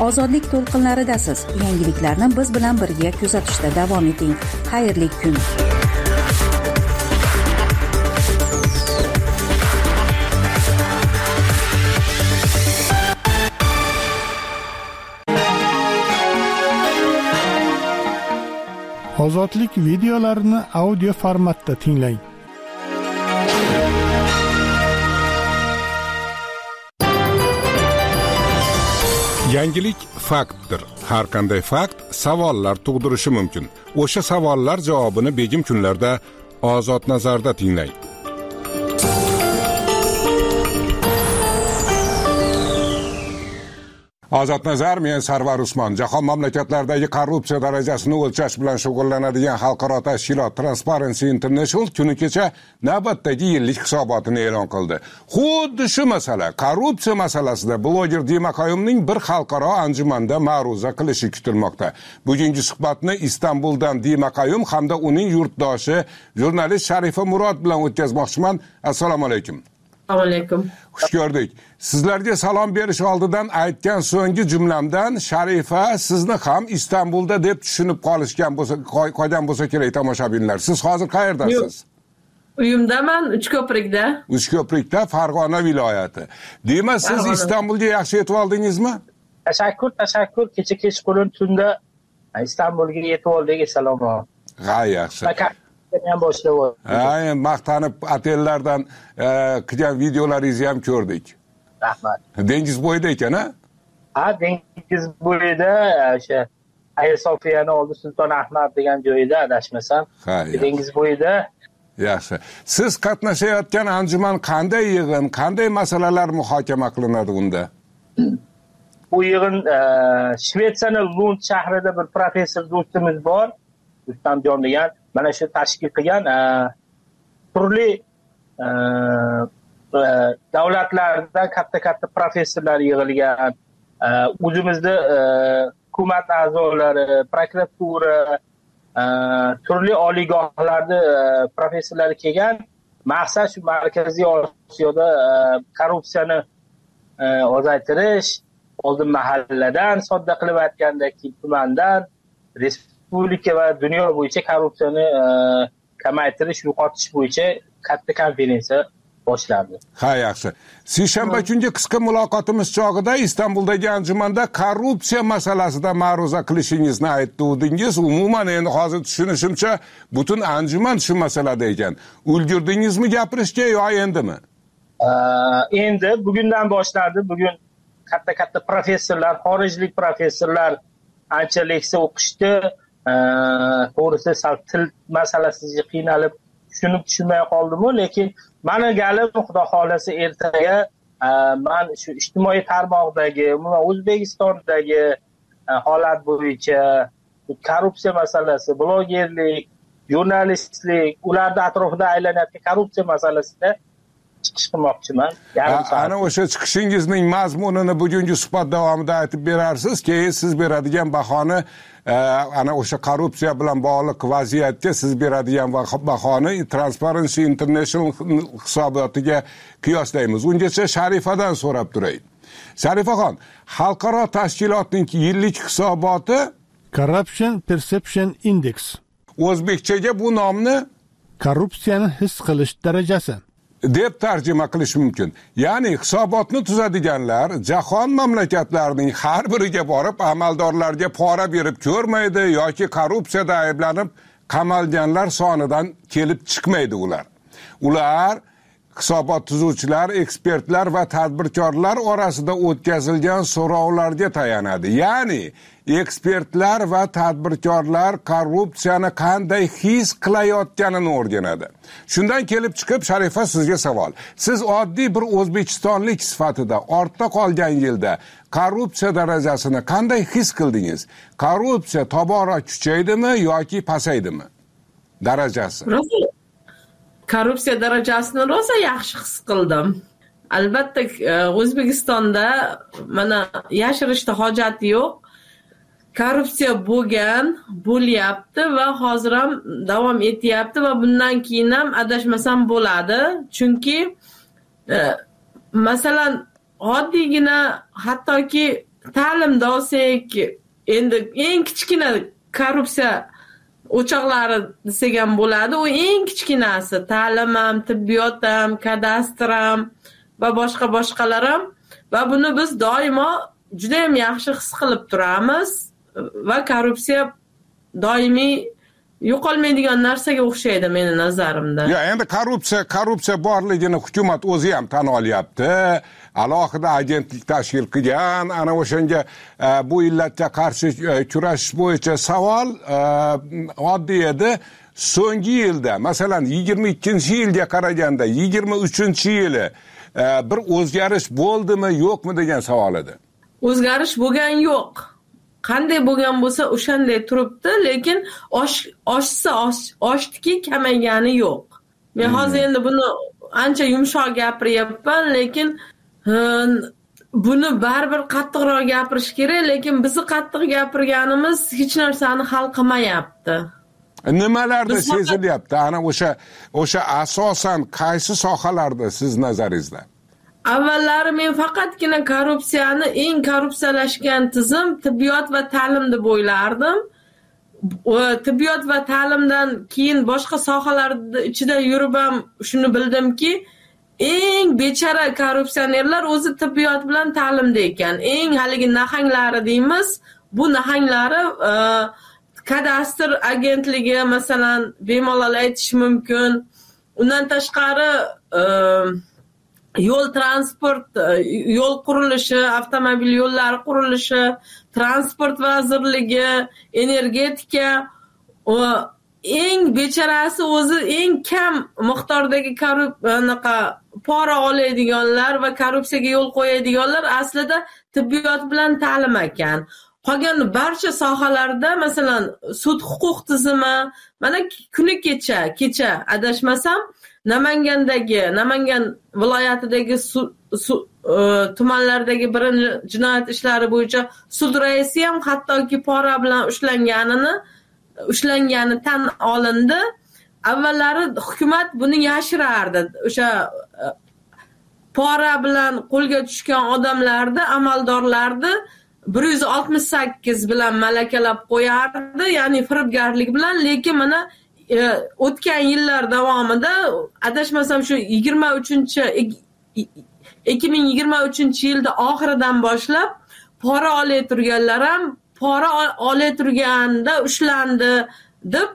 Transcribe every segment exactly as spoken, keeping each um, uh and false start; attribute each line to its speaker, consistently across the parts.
Speaker 1: Ozodlik to'lqinlaridasiz. Yangiliklarni biz bilan birga kuzatishda davom eting. Xayrli kun.
Speaker 2: Ozodlik videolarini audio formatda tinglang.
Speaker 3: Yangilik faktdir. Har qanday fakt savollar tug'dirishi mumkin. O'sha savollar javobini begim kunlarda Ozod nazarda tinglang. Ozod nazar, men Sarvar Usmon. Jahon mamlakatlaridagi korrupsiya darajasini o'lchash bilan shug'ullanadigan xalqaro tashkilot Transparency International kuni kecha navbatdagi yillik hisobotini e'lon qildi. Xuddi shu masala, korrupsiya masalasida bloger Dima Qayumning bir xalqaro anjumanda ma'ruza qilishi kutilmoqda. Bugungi suhbatni Istanbuldan Dima Qayum hamda uning yurtdoshi jurnalist Sharifa Murod bilan o'tkazmoqchiman. Assalomu alaykum.
Speaker 4: Assalomu alaykum.
Speaker 3: Xush ko'rdik. Sizlarga salom berish oldidan aytgan so'nggi jumlamdan Sharifa sizni ham Istanbulda deb tushunib qolishgan bo'lsa, qolgan bo'lsa kerak tomoshabinlar. Siz hozir qayerdasiz?
Speaker 4: Uyimdaman, Uchko'prikda.
Speaker 3: Uchko'prikda, Farg'ona viloyati. Demak, siz Istanbulga yaxshi yetib oldingizmi?
Speaker 5: Tashakkur, tashakkur. Kecha kechqurun tunda Istanbulga yetib oldik. Salom.
Speaker 3: Ha, yaxshi.
Speaker 5: ham boshlab.
Speaker 3: Ha, maqtanib otellardan qilgan videolaringizni ham ko'rdik.
Speaker 5: Rahmat.
Speaker 3: Dengiz bo'yida ekan, ha?
Speaker 5: Ha, dengiz bo'yida o'sha Hagia Sofiyani oldi Sulton Ahmad degan joyida adashmasam. Dengiz bo'yida.
Speaker 3: Yaxshi. Siz qatnashayotgan anjuman qanday yig'in, qanday masalalar muhokama qilinadi unda?
Speaker 5: Bu yig'in Shvetsiyaning Lund shahrida bir professor do'stimiz bor, Rustamjon degan, mana shu tashkil qilgan turli davlatlardan katta-katta professorlar yig'ilgan, o'zimizda hukumat a'zolari, prokuratura, turli oliygohlarda professorlari kelgan. Maqsad shu Markaziy Osiyoda korrupsiyani ozaytirish, oldin mahalladan, sodda qilib aytganda tumandan, respublika va dunyo bo'yicha korrupsiyani kamaytirish, yo'qotish bo'yicha katta konferensiya boshlandi.
Speaker 3: Ha, yaxshi. Seshanba kungi qisqa muloqotimiz chog'ida Istanbuldagi anjumanda korrupsiya masalasida ma'ruza qilishingizni aytdingiz. Umuman endi hozir tushunishimcha butun anjuman shu masalada ekan. Ulgurdingizmi gapirishga yo endimi?
Speaker 5: Endi bugundan boshlandi. Bugun katta-katta professorlar, xorijlik professorlar ancha leksiya o'qishdi. To'g'risi sal til masalasiga qiynalib tushunib tushunmay qoldim-ku, lekin meni galim xudo xolasa ertaga men shu ijtimoiy tarmoqdagi, umuman O'zbekistondagi holat bo'yicha korrupsiya masalasi, blogerlik, jurnalistlik, ularda atrofida aylanayotgan korrupsiya masalasida chiqish qilmoqchiman.
Speaker 3: Ana o'sha chiqishingizning mazmunini bugungi suhbat davomida aytib berarsiz, keyin siz beradigan bahoni ana o'sha korrupsiya bilan bog'liq vaziyatga siz beradigan bahoni Transparency International hisobotiga qiyoslaymiz. Ungacha Sharifadan so'rab turay. Sharifaxon, xalqaro tashkilotning yillik hisoboti
Speaker 2: Corruption Perception Index.
Speaker 3: O'zbekchaga bu nomni
Speaker 2: korrupsiyani his qilish darajasi
Speaker 3: deb tarjima qilish mumkin. Ya'ni hisobotni tuzadiganlar jahon mamlakatlarining har biriga borib amaldorlarga pora berib ko'rmaydi yoki korrupsiyada ayblanib qamalganlar sonidan kelib chiqmaydi ular. Ular hisobot tuzuvchilar, ekspertlar va tadbirkorlar orasida o'tkazilgan so'rovlarga tayanadi. Ya'ni ekspertlar va tadbirkorlar korrupsiyani qanday his qilayotganini o'rganadi. Shundan kelib chiqib Sharifa sizga savol. Siz oddiy bir o'zbekistonlik sifatida ortda qolgan yilda korrupsiya darajasini qanday his qildingiz? Korrupsiya tobora kuchaydimi yoki pasaydimi? Darajasi.
Speaker 4: Korrupsiya darajasini rosa yaxshi his qildim. Albatta O'zbekistonda mana yashirishda hojati yo'q. Korrupsiya bo'lgan, bo'lyapti va hozir ham davom etyapti va bundan keyin ham adashmasam bo'ladi. Chunki e, masalan oddiygina hattoki ta'limda olsak, endi eng kichkina korrupsiya o'choqlari desak ham bo'ladi. U eng kichkinasi ta'lim ham, tibbiyot ham, kadastr ham va boshqa boshqalar ham. Va buni biz doimo juda ham yaxshi his qilib turamiz va korrupsiya doimiy yo'qolmaydigan narsaga o'xshaydi meni nazarimda.
Speaker 3: Ya endi korrupsiya, korrupsiya borligini hukumat o'zi ham tan olyapti. Alohida agentlik tashkil qilgan, ana o'shanga bu illatga qarshi kurashish bo'yicha savol oddiy edi. So'nggi yilda, masalan, yigirma ikkinchi yilga qaraganda yigirma uchinchi yili bir o'zgarish bo'ldimi, yo'qmi degan savol edi.
Speaker 4: O'zgarish bo'lgan yo'q. Qanday bo'lgan bo'lsa o'shanday turibdi, lekin osh oshsa oshdiki, kamaygani yo'q. Men hozir endi buni ancha yumshoq gapiryapman, lekin buni baribir qattiqroq gapirish kerak, lekin bizni qattiq gapirganimiz hech narsani hal qilmayapti.
Speaker 3: Nimalarda sezilyapti? Ana o'sha o'sha asosan qaysi sohalarda siz nazaringizda?
Speaker 4: Avvallari men faqatgina korrupsiyani eng korrupsiyalashgan tizim tibbiyot va ta'lim deb o'ylardim. Tibbiyot va ta'limdan keyin boshqa sohalarda ichida yurib ham shuni bildimki, eng bechara korrupsionerlar o'zi tibbiyot bilan ta'limda ekan. Eng haligi nahanglari deymiz, bu nahanglari kadastr agentligi masalan bemalol aytish mumkin. Undan tashqari yo'l transport, yo'l qurilishi, avtomobil yo'llari qurilishi, transport vazirligi, energetika, eng becharasi o'zi eng kam miqdordagi korrupsiya pora oladiganlar va korrupsiyaga yo'l qo'yadiganlar aslida tibbiyot bilan ta'lim ekan. Qolgan barcha sohalarda masalan sud huquq tizimi, mana kuni kecha, kecha adashmasam Namangandagi, Namangan viloyatidagi tumanlardagi birinchi jinoyat ishlari bo'yicha sud raisi ham hattoki pora bilan ushlanganini, ushlangani tan olindi. Avvallari hukumat buni yashirardi. O'sha pora bilan qo'lga tushgan odamlarni, amaldorlarni bir yuz oltmish sakkiz bilan malakalab qo'yardi, ya'ni firibgarlik bilan, lekin mana o'tgan yillar davomida adashmasam shu yigirma uchinchi ikki ming yigirma uchinchi yilda oxiridan boshlab pora olay turganlar ham pora olay turganda ushlandi deb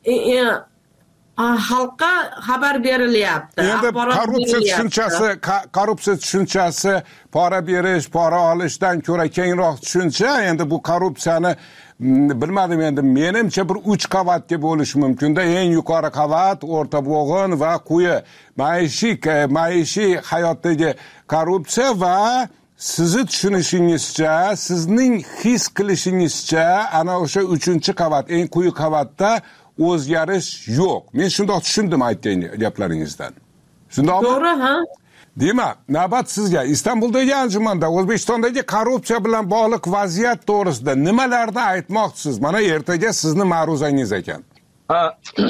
Speaker 4: xalqqa xabar berilyapti.
Speaker 3: Endi korrupsiya tushunchasi, korrupsiya tushunchasi pora berish, pora olishdan ko'ra kengroq tushuncha. Endi bu korrupsiyani bilmadim, endi menimcha bir uch qavatga bo'lishi mumkin-da. Eng yuqori qavat, o'rta bo'g'in va quyi maishiy maishiy hayotdagi korrupsiya va sizni tushunishingizcha, sizning his qilishingizcha ana o'sha uchinchi qavat, eng quyi qavatda o'zgarish yo'q. Men shundoq tushundim aytgan gaplaringizdan. Shundoqmi?
Speaker 4: To'g'ri, ha?
Speaker 3: Demak, navbat sizga. Istanbuldagi anjumanda O'zbekistondagi korrupsiya bilan bog'liq vaziyat to'g'risida nimalarni aytmoqchisiz? Mana ertaga sizni ma'ruzangiz ekan.
Speaker 5: Ha.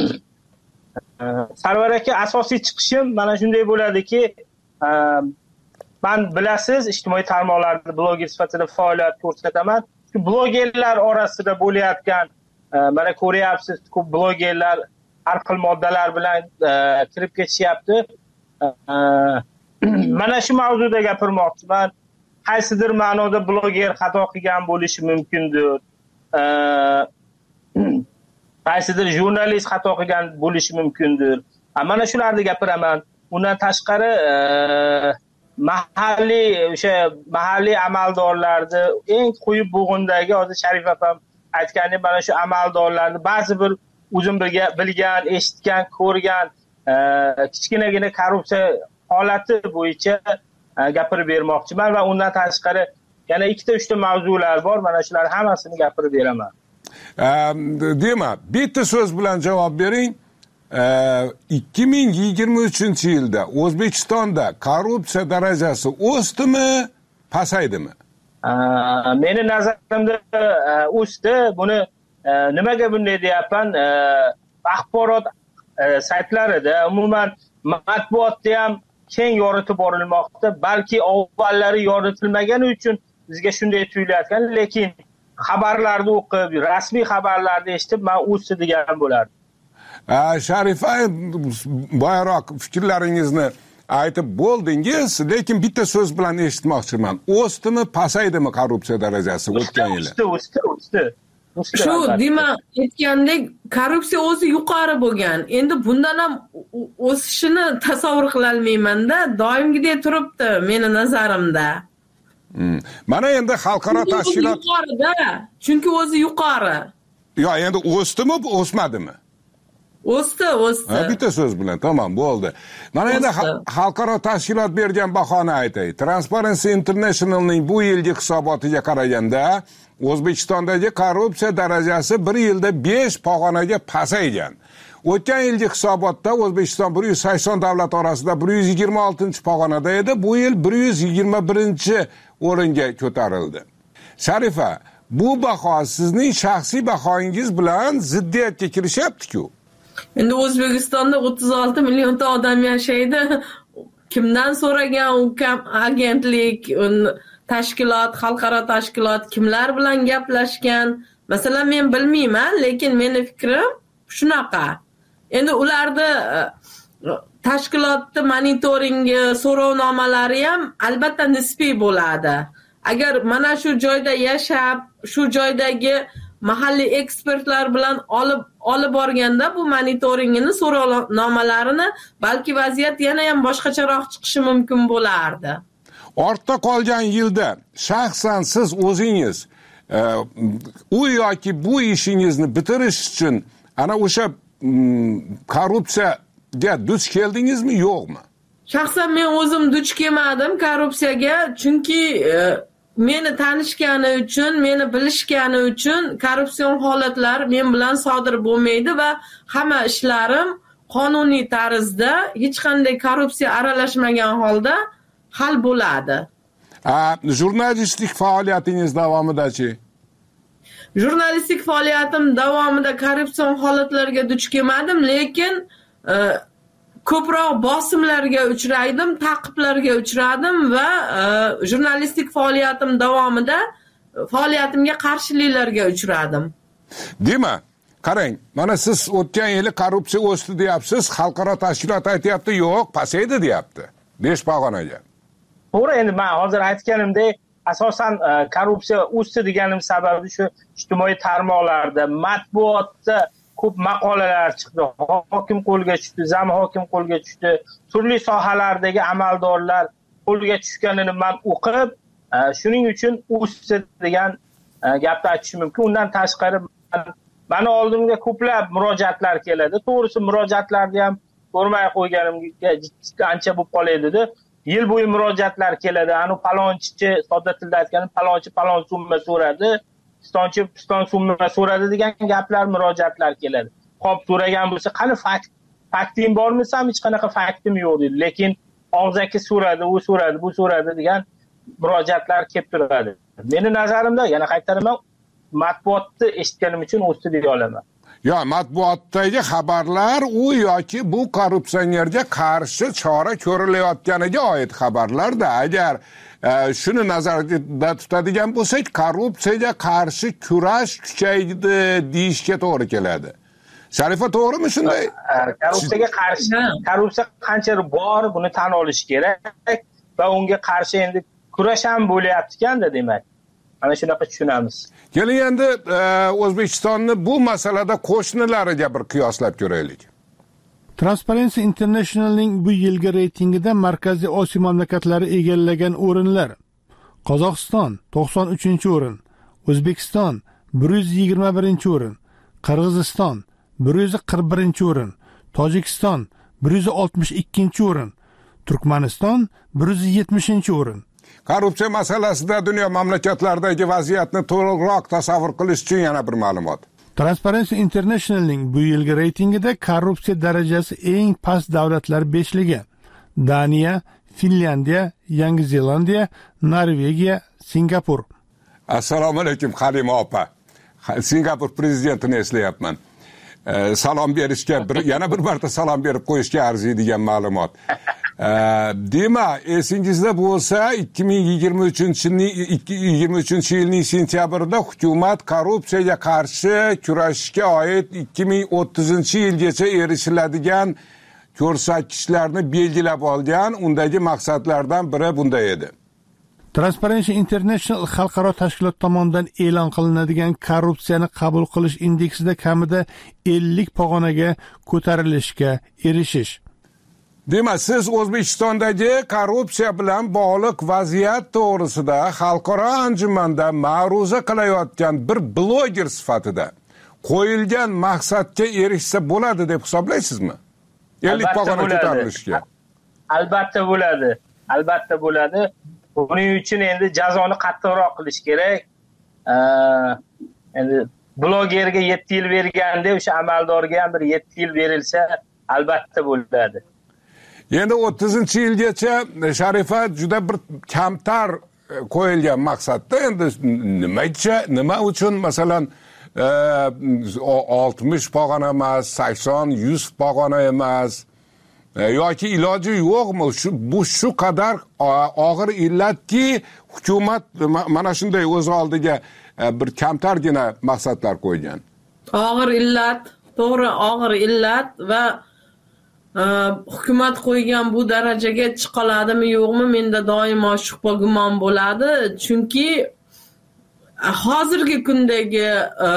Speaker 5: Sarvar aka, asosiy chiqishim mana shunday bo'ladiki, men bilasiz, ijtimoiy tarmoqlarda bloger sifatida faoliyat ko'rsataman. Shu blogerlar orasida bo'layotgan, mana ko'ryapsiz, ko'p blogerlar har xil moddalar bilan kirib ketishyapti. Mana shu mavzuda gapirmoqchiman. Qaysidir ma'noda bloger xato qilgan bo'lishi mumkindir. Qaysidir jurnalist xato qilgan bo'lishi mumkindir. Mana shularni gapiraman. Undan tashqari mahalliy o'sha mahalliy amaldorlarni eng quyi bo'g'indagi, hozir Sharif opam aytgandek, mana shu amaldorlarni ba'zi bir o'zim bilgan, eshitgan, ko'rgan kichkinagina korrupsiya holati bo'yicha gapirib bermoqchiman va undan tashqari yana ikkita uchta mavzular bor. Mana shular hammasini gapirib beraman.
Speaker 3: Demak, bitta so'z bilan javob bering. ikki ming yigirma uchinchi yilda O'zbekistonda korrupsiya darajasi o'sdimi, pasaydimi?
Speaker 5: Meni nazarimda o'sdi. Buni nimaga bunday deyapman? Axborot saytlarida, umuman matbuotda ham keng yoritib borilmoqda. Balki avvallari yoritilmagani uchun bizga shunday tuyulayotgan, lekin xabarlarni o'qib, rasmiy xabarlarni eshitib men o'sdi degan bo'lardim.
Speaker 3: Sharifa, boyroq fikrlaringizni aytib bo'ldingiz, lekin bitta so'z bilan eshitmoqchiman. O'sdimi, pasaydimi korrupsiya darajasi o'tgan yili?
Speaker 5: O'sdi, o'sdi, o'sdi.
Speaker 4: Shu demak aytgandek, korrupsiya o'zi yuqori bo'lgan. Endi bundan ham o'sishini tasavvur qila olmayman-da, doimgidek turibdi meni nazarimda.
Speaker 3: Hmm. Mana endi xalqaro tashkilot
Speaker 4: yuqorida, chunki o'zi yuqori.
Speaker 3: Yo, endi o'sdimi, o'smadimi?
Speaker 4: O'sdi, o'sdi.
Speaker 3: Ha, bitta so'z bilan, tamom, bo'ldi. Mana endi xalqaro tashkilot bergan bahoni aytay. Transparency International'ning bu yilgi hisobotiga qaraganda, O'zbekistondagi korrupsiya darajasi bir yilda besh pog'onaga pasaygan. O'tgan yilgi hisobotda O'zbekiston bir yuz sakson davlat orasida bir yuz yigirma oltinchi pog'onada edi, bu yil bir yuz yigirma birinchi o'ringa ko'tarildi. Sharifa, bu baho sizning shaxsiy bahoyingiz bilan ziddiyatga kirishyapti-ku.
Speaker 4: Endi O'zbekistonda o'ttiz olti millionta odam yashaydi. Kimdan so'ragan u agentlik, tashkilot, xalqaro tashkilot kimlar bilan gaplashgan? Masalan, men bilmayman, lekin meni fikrim shunaqa. Endi ularda tashkilotning monitoringi, so'rovnomalari ham albatta nisbiy bo'ladi. Agar mana shu joyda yashab, shu joydagi mahalliy ekspertlar bilan olib olib borganda bu monitoringini, so'rovnomalarini, balki vaziyat yana ham boshqacharoq chiqishi mumkin bo'lardi.
Speaker 3: Ortda qolgan yilda shaxsan siz o'zingiz e, u yoki bu ishingizni bitirish uchun ana o'sha korrupsiyaga duch keldingizmi, yo'qmi?
Speaker 4: Shaxsan men o'zim duch kelmadim korrupsiyaga, chunki e, meni tanishgani uchun, meni bilishgani uchun korrupsion holatlar men bilan sodir bo'lmaydi va hamma ishlarim qonuniy tarzda, hech qanday korrupsiya aralashmagan holda hal bo'ladi.
Speaker 3: A, jurnalistlik faoliyatingiz davomida-chi?
Speaker 4: Jurnalistlik faoliyatim davomida korrupsion holatlarga duch kelmadim, lekin e, ko'proq bosimlarga uchraydim, ta'qiblarga uchradim va e, jurnalistlik faoliyatim davomida faoliyatimga qarshiliklarga uchradim.
Speaker 3: Demak, qarang, mana siz o'tgan yili korrupsiya o'sdi deyapsiz, xalqaro tashkilot aytayapti, yo'q, pasaydi deyapti. besh pog'onaga.
Speaker 5: To'g'ri, endi men hozir aytganimdek, asosan korrupsiya o'sdi deganim sababi shu ijtimoiy tarmoqlarda, matbuotda ko'p maqolalar chiqdi. Hokim qo'lga tushdi, zam hokim qo'lga tushdi. Turli sohalardagi amaldorlar qo'lga tushganini men o'qib, shuning uchun o'sdi degan gapni aytishim mumkin. Undan tashqari meni oldimga ko'plab murojaatlar keladi. To'g'risi murojaatlarni ham ko'rmay qo'yganimga ancha bo'lib qoladi. Yil bo'yi murojaatlar keladi. Ani palonchi, sodda tilda aytganim, palonchi palon summa so'radi, pistonchi piston summa so'radi degan gaplar, murojaatlar keladi. Xo'p, so'ragan bo'lsa, qani fakt, fakting bormi? Ham hech qanaqa faktim yo'q dedi. Lekin og'zaki so'radi, u so'radi, bu so'radi degan murojaatlar kelib turadi. Meni nazarimda, yana qaytaraman, matbuotni eshitganim uchun o'sdi deya olaman.
Speaker 3: Yo, matbuotdagi xabarlar u yoki bu korrupsionerga qarshi chora ko'rilayotganiga oid xabarlarda. Agar e, shuni nazarda tutadigan bo'lsak, korrupsiyaga qarshi kurash kuchaydi deyishga to'g'ri keladi. Sharifa, to'g'rimi shunday?
Speaker 5: Korrupsiyaga qarshi, korrupsiya qancha bor, buni tan olish kerak va unga qarshi endi kurash ham bo'layapti ekanda, demak. Ana shunaqa tushunamiz.
Speaker 3: Keling endi e, O'zbekistonni bu masalada qo'shnilariga bir qiyoslab ko'raylik.
Speaker 2: Transparency International'ning bu yilgi reytingida Markaziy Osiyo mamlakatlari egallagan o'rinlar: Qozog'iston to'qson uchinchi o'rin, O'zbekiston bir yuz yigirma birinchi o'rin, Qirg'iziston bir yuz qirq birinchi o'rin, Tojikiston bir yuz oltmish ikkinchi o'rin, Turkmaniston bir yuz yetmishinchi o'rin.
Speaker 3: Korrupsiya masalasida dunyo mamlakatlaridagi vaziyatni to'liqroq tasavvur qilish uchun yana bir ma'lumot.
Speaker 2: Transparency International'ning bu yilgi reytingida korrupsiya darajasi eng past davlatlar beshligi: Daniya, Finlyandiya, Yangi Zelandiya, Norvegiya, Singapur.
Speaker 3: Assalomu alaykum Halima opa. Singapur prezidentini eslayapman. e, salom berishga bir yana bir marta salom berib qo'yishga arziydigan ma'lumot. E, Dema, esingizda bo'lsa ikki ming yigirma uchinchi yilning sentyabrida hukumat korrupsiyaga qarshi kurashishga oid ikki ming o'ttizinchi yilgacha erishiladigan ko'rsatkichlarni belgilab olgan. Undagi maqsadlardan biri bunday edi.
Speaker 2: Transparency International xalqaro tashkilot tomonidan e'lon qilinadigan korrupsiyani qabul qilish indeksida kamida ellik pog'onaga ko'tarilishga erishish.
Speaker 3: Demak, siz O'zbekistondagi korrupsiya bilan bog'liq vaziyat to'g'risida xalqaro anjumanda ma'ruza qilayotgan bir bloger sifatida qo'yilgan maqsadga erishsa bo'ladi deb hisoblaysizmi? ellik pog'ona ko'tarilishga.
Speaker 5: Albatta bo'ladi. Albatta bo'ladi. Buning uchun endi jazoni qattiqroq qilish kerak. Endi blogerga yetti yil berganda o'sha amaldorga ham bir yetti yil berilsa, albatta bo'ladi.
Speaker 3: Endi o'ttizinchi yilgacha Sharifa juda bir kamtar qo'yilgan maqsadda. Endi nimacha, nima uchun masalan oltmish pog'ona emas, sakson, yuz pog'ona emas yoki iloji yo'qmi? Shu bu shu qadar og'ir illatki, hukumat mana shunday o'z oldiga bir kamtargina maqsadlar qo'ygan.
Speaker 4: Og'ir illat, to'g'ri, og'ir illat va hukumat qo'ygan bu darajaga chiqa oladimi yo'qmi, menda doimo shubha gumon bo'ladi. Chunki hozirgi kundagi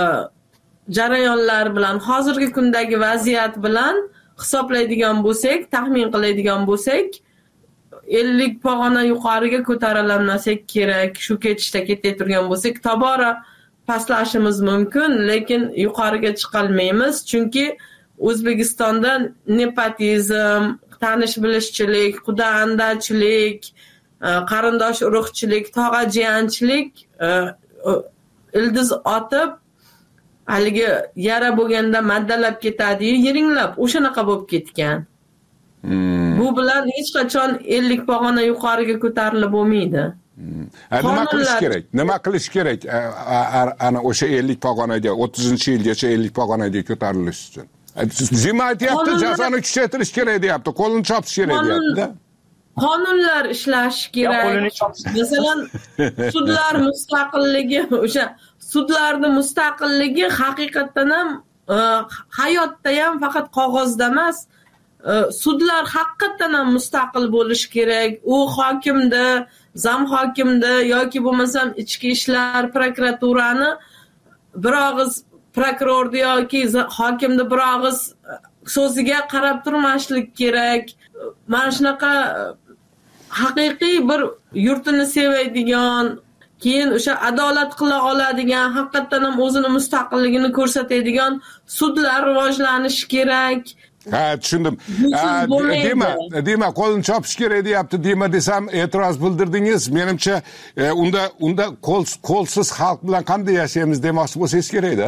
Speaker 4: jarayonlar bilan, hozirgi kundagi vaziyat bilan hisoblaydigan bo'lsak, taxmin qiladigan bo'lsak, ellik pog'ona yuqoriga ko'tarilmasak kerak. Shu ketishda ketib turgan bo'lsak, tobora pastlashimiz mumkin, lekin yuqoriga chiqa olmaymiz. Chunki O'zbekistonda nepotizm, tanish-bilishchilik, quda-andachilik, qarindosh urug'chilik, tog'a-jiyanchilik ildiz otib, haligi yara bo'lganda maddalab ketadi-yu, yiringlab, o'shanaqa bo'lib ketgan. Hmm. Bu bilan hech qachon ellik pog'ona yuqoriga ko'tarilib bo'lmaydi.
Speaker 3: Hmm. Nima qilish kerak? Nima qilish kerak? Ana o'sha ellik pog'onaga, o'ttizinchi yilgacha ellik pog'onaga ko'tarilish uchun. Zima aytyapti, jazoni kuchaytirish kerak deyapti, qo'lini chopish kerak deyapti.
Speaker 4: Qonunlar ishlash kerak. Masalan, sudlar mustaqilligi, o'sha sudlarning mustaqilligi haqiqatan ham hayotda ham faqat qog'ozda emas, sudlar haqiqatan ham mustaqil bo'lish kerak. U hokimda, zam hokimda yoki bo'lmasam ichki ishlar prokuraturani bir og'iz prokurorni yoki hokimni bir og'iz so'ziga qarab turmaslik kerak. Mana shunaqa haqiqiy bir yurtini sevadigan, keyin o'sha adolat qila oladigan, haqiqatan ham o'zini mustaqilligini ko'rsatadigan sudlar rivojlanishi kerak.
Speaker 3: Ha, tushundim. Dema, dema qo'lni chopish kerak deyapti, dema desam e'tiroz bildirdingiz. Menimcha unda unda qo'l qo'lsiz xalq bilan qanday yashaymiz demoqchi bo'lsangiz kerak-da.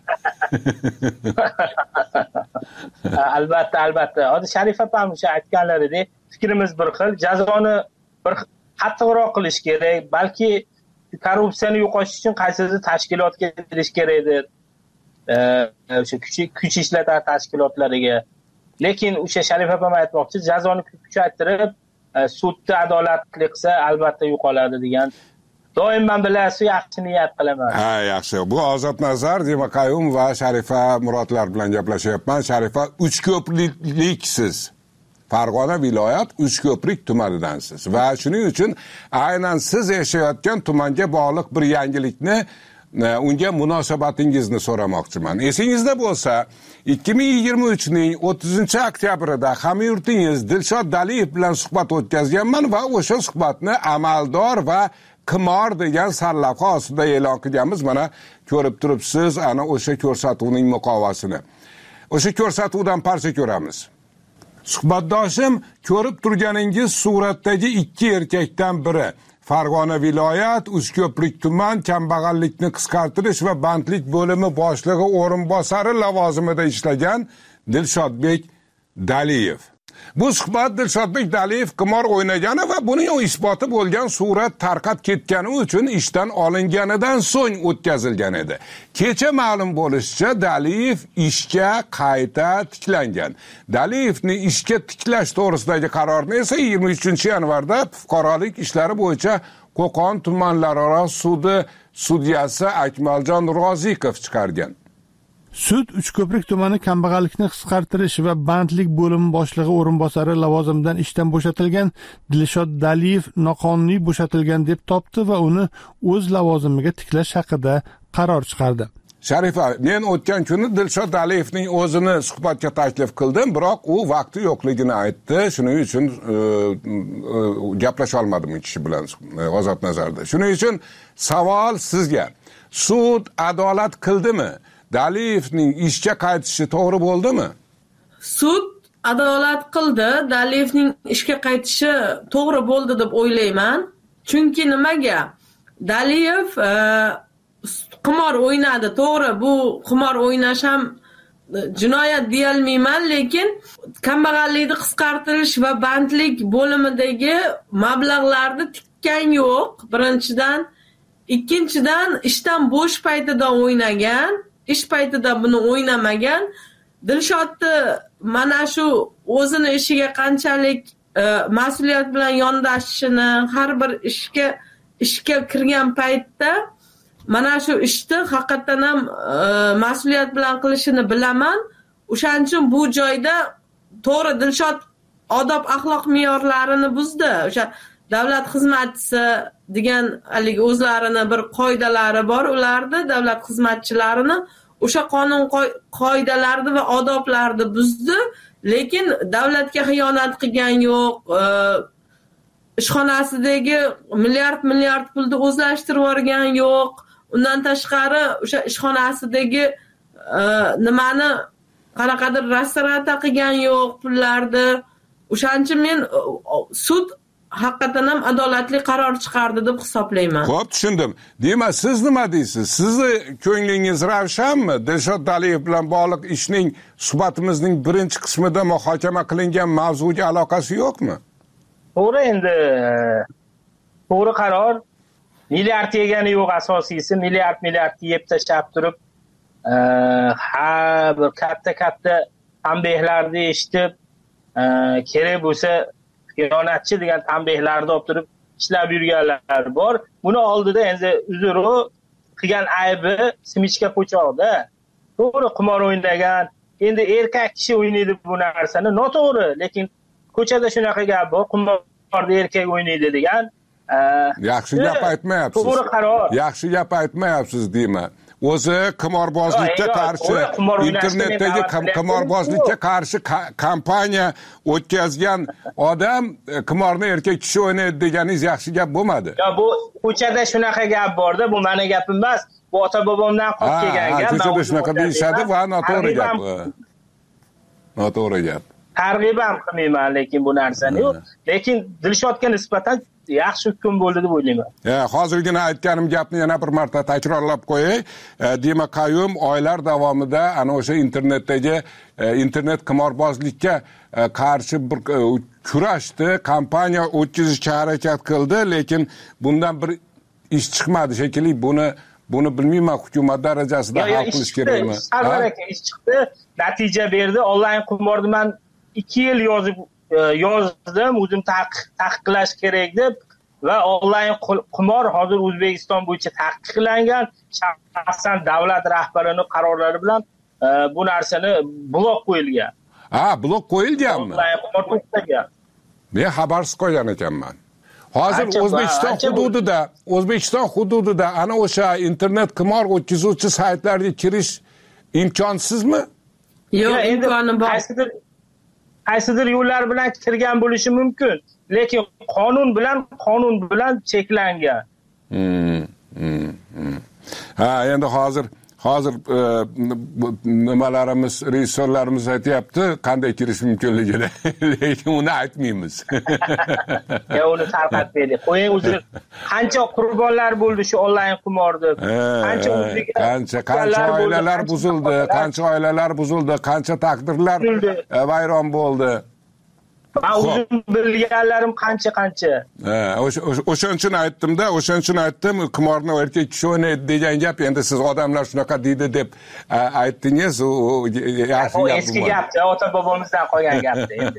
Speaker 5: Albatta, albatta. Hozir Sharif opam o'sha aytganlaridek, fikrimiz bir xil, jazoni bir qattiqroq qilish kerak. Balki korrupsiyani yo'qotish uchun qaysidir tashkilotga kirish kerakdir. O'sha kuch ishlatadigan tashkilotlariga. Lekin o'sha Sharif opam aytmoqchi, jazoni kuchaytirib, sudda adolatli qilsa albatta yo'qoladi degan. Doim men bilasiz, yaxshi niyat qilaman.
Speaker 3: Ha, yaxshi. Bu Ozod Nazar, Dema Qayum va Sharifa Murodlar bilan gaplashyapman. Sharifa, Uchko'prikliksiz. Farg'ona viloyat Uchko'prik tumanidansiz va shuning uchun aynan siz yashayotgan tumanga bog'liq bir yangilikni, unga munosabatingizni so'ramoqchiman. Esingizda bo'lsa, ikki ming yigirma uchning o'ttizinchi oktyabrida hamyurtingiz Dilshod Daliyev bilan suhbat o'tkazganman va o'sha suhbatni amaldor va qimor degan sarlavha ostida e'lon qilganmiz. Mana ko'rib turibsiz, ana o'sha ko'rsatuvning muqovasini. O'sha ko'rsatuvdan parcha ko'ramiz. Suhbatdoshim, ko'rib turganingiz suratdagi ikki erkakdan biri. Farg'ona viloyat Uchko'prik tuman kambag'allikni qisqartirish va bandlik bo'limi boshlig'i o'rinbosari lavozimida ishlagan Dilshodbek Daliyev. Bu suhbat Dilshodbek Daliyev qimor o'ynagani va buning isboti bo'lgan surat tarqab ketgani uchun ishdan olinganidan so'ng o'tkazilgan edi. Kecha ma'lum bo'lishicha, Daliyev ishga qayta tiklangan. Daliyevni ishga tiklash to'g'risidagi qarorni esa yigirma uchinchi yanvarda fuqarolik ishlari bo'yicha Qo'qon tumanlararo sudi sudyasi Akmaljon Rozikov chiqargan.
Speaker 2: Sud Uchko'prik tumani kambag'allikni qisqartirish va bandlik bo'limi boshlig'i o'rinbosari lavozimidan ishdan bo'shatilgan Dilshod Daliyev noqonuniy bo'shatilgan deb topdi va uni o'z lavozimiga tiklash haqida qaror chiqardi.
Speaker 3: Sharifa, men o'tgan kuni Dilshod Daliyevning o'zini suhbatga taklif qildim, biroq u vaqti yo'qligini aytdi. Shuning uchun e, e, gaplasha olmadim u kishi bilan ozod nazarda. Shuning uchun savol sizga. Sud adolat qildimi? Daliyevning ishga qaytishi to'g'ri bo'ldimi?
Speaker 4: Sud adolat qildi. Daliyevning ishga qaytishi to'g'ri bo'ldi deb o'ylayman. Chunki nimaga? Daliyev e, qimor o'ynadi, to'g'ri, bu qimor o'ynash ham jinoyat deyolmayman, lekin kambag'allikni qisqartirish va bandlik bo'limidagi mablag'larni tikkan yo'q. Birinchidan, ikkinchidan ishdan bo'sh paytida o'ynagan, ish paytida buni o'ynamagan. Dilshodni mana shu o'zini ishiga qanchalik e, mas'uliyat bilan yondashishini, har bir ishga ishga kirgan paytda mana shu ishni haqiqatan ham e, mas'uliyat bilan qilishini bilaman. O'shaning uchun bu joyda to'g'ri Dilshod odob axloq me'yorlarini buzdi. O'sha davlat xizmatchisi degan haligi o'zlarini bir qoidalari bor ularda, davlat xizmatchilarini o'sha qonun qoidalarini va odoblarni buzdi, lekin davlatga xiyonat qilgan yo'q. E, ishxonasidagi milliard milliard pulni o'zlashtirib olgan yo'q. Undan tashqari o'sha ishxonasidagi e, nimani qanaqadir restoratsiya qilgan yo'q pullarni. O'shaning uchun men sud haqiqatan ham adolatli qaror chiqardi deb hisoblayman.
Speaker 3: Xo'p, tushundim. Demak, siz nima deysiz? Sizni ko'nglingiz ravshanmi? Dilshod Daliyev bilan bog'liq ishning suhbatimizning birinchi qismida muhokama qilingan mavzuga aloqasi yo'qmi?
Speaker 5: To'g'ri, endi to'g'ri qaror. Milliard yegani yo'q, asosiysi milliard milliard yeb tashlab turib, ha bir katta-katta tanbehlarni eshitib, kerak bo'lsa xiyonatchi degan tanbehlarni olib turib ishlab yurganlar bor. Buni oldida endi uzru qilgan aybi simichka po'choqda. To'g'ri, qimor o'ynagan, endi erkak kishi o'ynaydi bu narsani, noto'g'ri, lekin ko'chada shunaqa gap bor, qimorni erkak o'ynaydi degan.
Speaker 3: Yaxshi gap aytmayapsiz.
Speaker 5: To'g'ri qaror.
Speaker 3: Yaxshi gap aytmayapsiz deyman. O'zi qimorbozlikka qarshi internetdagi qimorbozlikka qarshi kampaniya o'tkazgan odam qimorni erkak kishi o'ynaydi deganingiz yaxshi gap bo'lmadi.
Speaker 5: Yo, bu ko'chada shunaqa gap borda, bu meni gapim emas. Bu ota bobomdan qolib kelgan gap.
Speaker 3: Ko'chada shunaqa deyishadi va noto'g'ri gap. Noto'g'ri gap.
Speaker 5: Targ'ib ham qilmayman lekin bu narsani. Lekin Dilshodga nisbatan yaxshi hukm bo'ldi deb o'ylayman.
Speaker 3: Ha, hozirgina aytganim gapni yana bir marta takrorlab qo'yay. Demak, Qayyum oylar davomida ana o'sha internetdagi internet qimorbozlikka qarshi bir kurashdi, kampaniya o'tkazishga harakat qildi, lekin bundan bir ish chiqmadi shekilli. Buni buni bilmayman, hukumat darajasida hal qilish kerakmi?
Speaker 5: Albatta, ish chiqdi, natija berdi. Onlayn qimorni men ikki yil yozib yozdim, o'zim taqiqlash kerak deb va onlayn qimor hozir O'zbekiston bo'yicha taqiqlangan. Shaxsan davlat rahbarining qarorlari bilan bu narsani blok qo'yilgan.
Speaker 3: Ha, blok qo'yilganmi?
Speaker 5: Onlayn qimor to'xtagan.
Speaker 3: Men xabarsiz qolgan ekanman. Hozir O'zbekiston hududida, O'zbekiston hududida ana o'sha internet qimor o'tkazuvchi saytlarga kirish imkonsizmi?
Speaker 4: Yo'q, imkoni bor.
Speaker 5: Qaysidir yo'llar bilan kirgan bo'lishi mumkin, lekin qonun bilan qonun bilan cheklangan.
Speaker 3: Hmm, hmm, hmm. Ha, endi hozir hozir nimalarimiz, rejissyorlarimiz aytyapti, qanday kirish mumkinligini, lekin uni aytmaymiz.
Speaker 5: Ya uni tarqatmaylik. Qo'ying, o'zi qancha qurbonlar bo'ldi shu onlayn qimorda.
Speaker 3: Qancha qancha qancha oilalar buzildi, qancha oilalar buzildi, qancha taqdirlar vayron bo'ldi.
Speaker 5: Men o'zim bilganlarim qancha-qancha.
Speaker 3: Ha, o'shaning uchun aytdim-da, o'shaning uchun aytdim, qimorni erkak kishi o'ynaydi degan gap, endi siz odamlar shunaqa deydi deb aytdingiz, u yaxshi
Speaker 5: gap.
Speaker 3: Bu
Speaker 5: eski gapda, ota-bobomizdan qolgan gapda endi.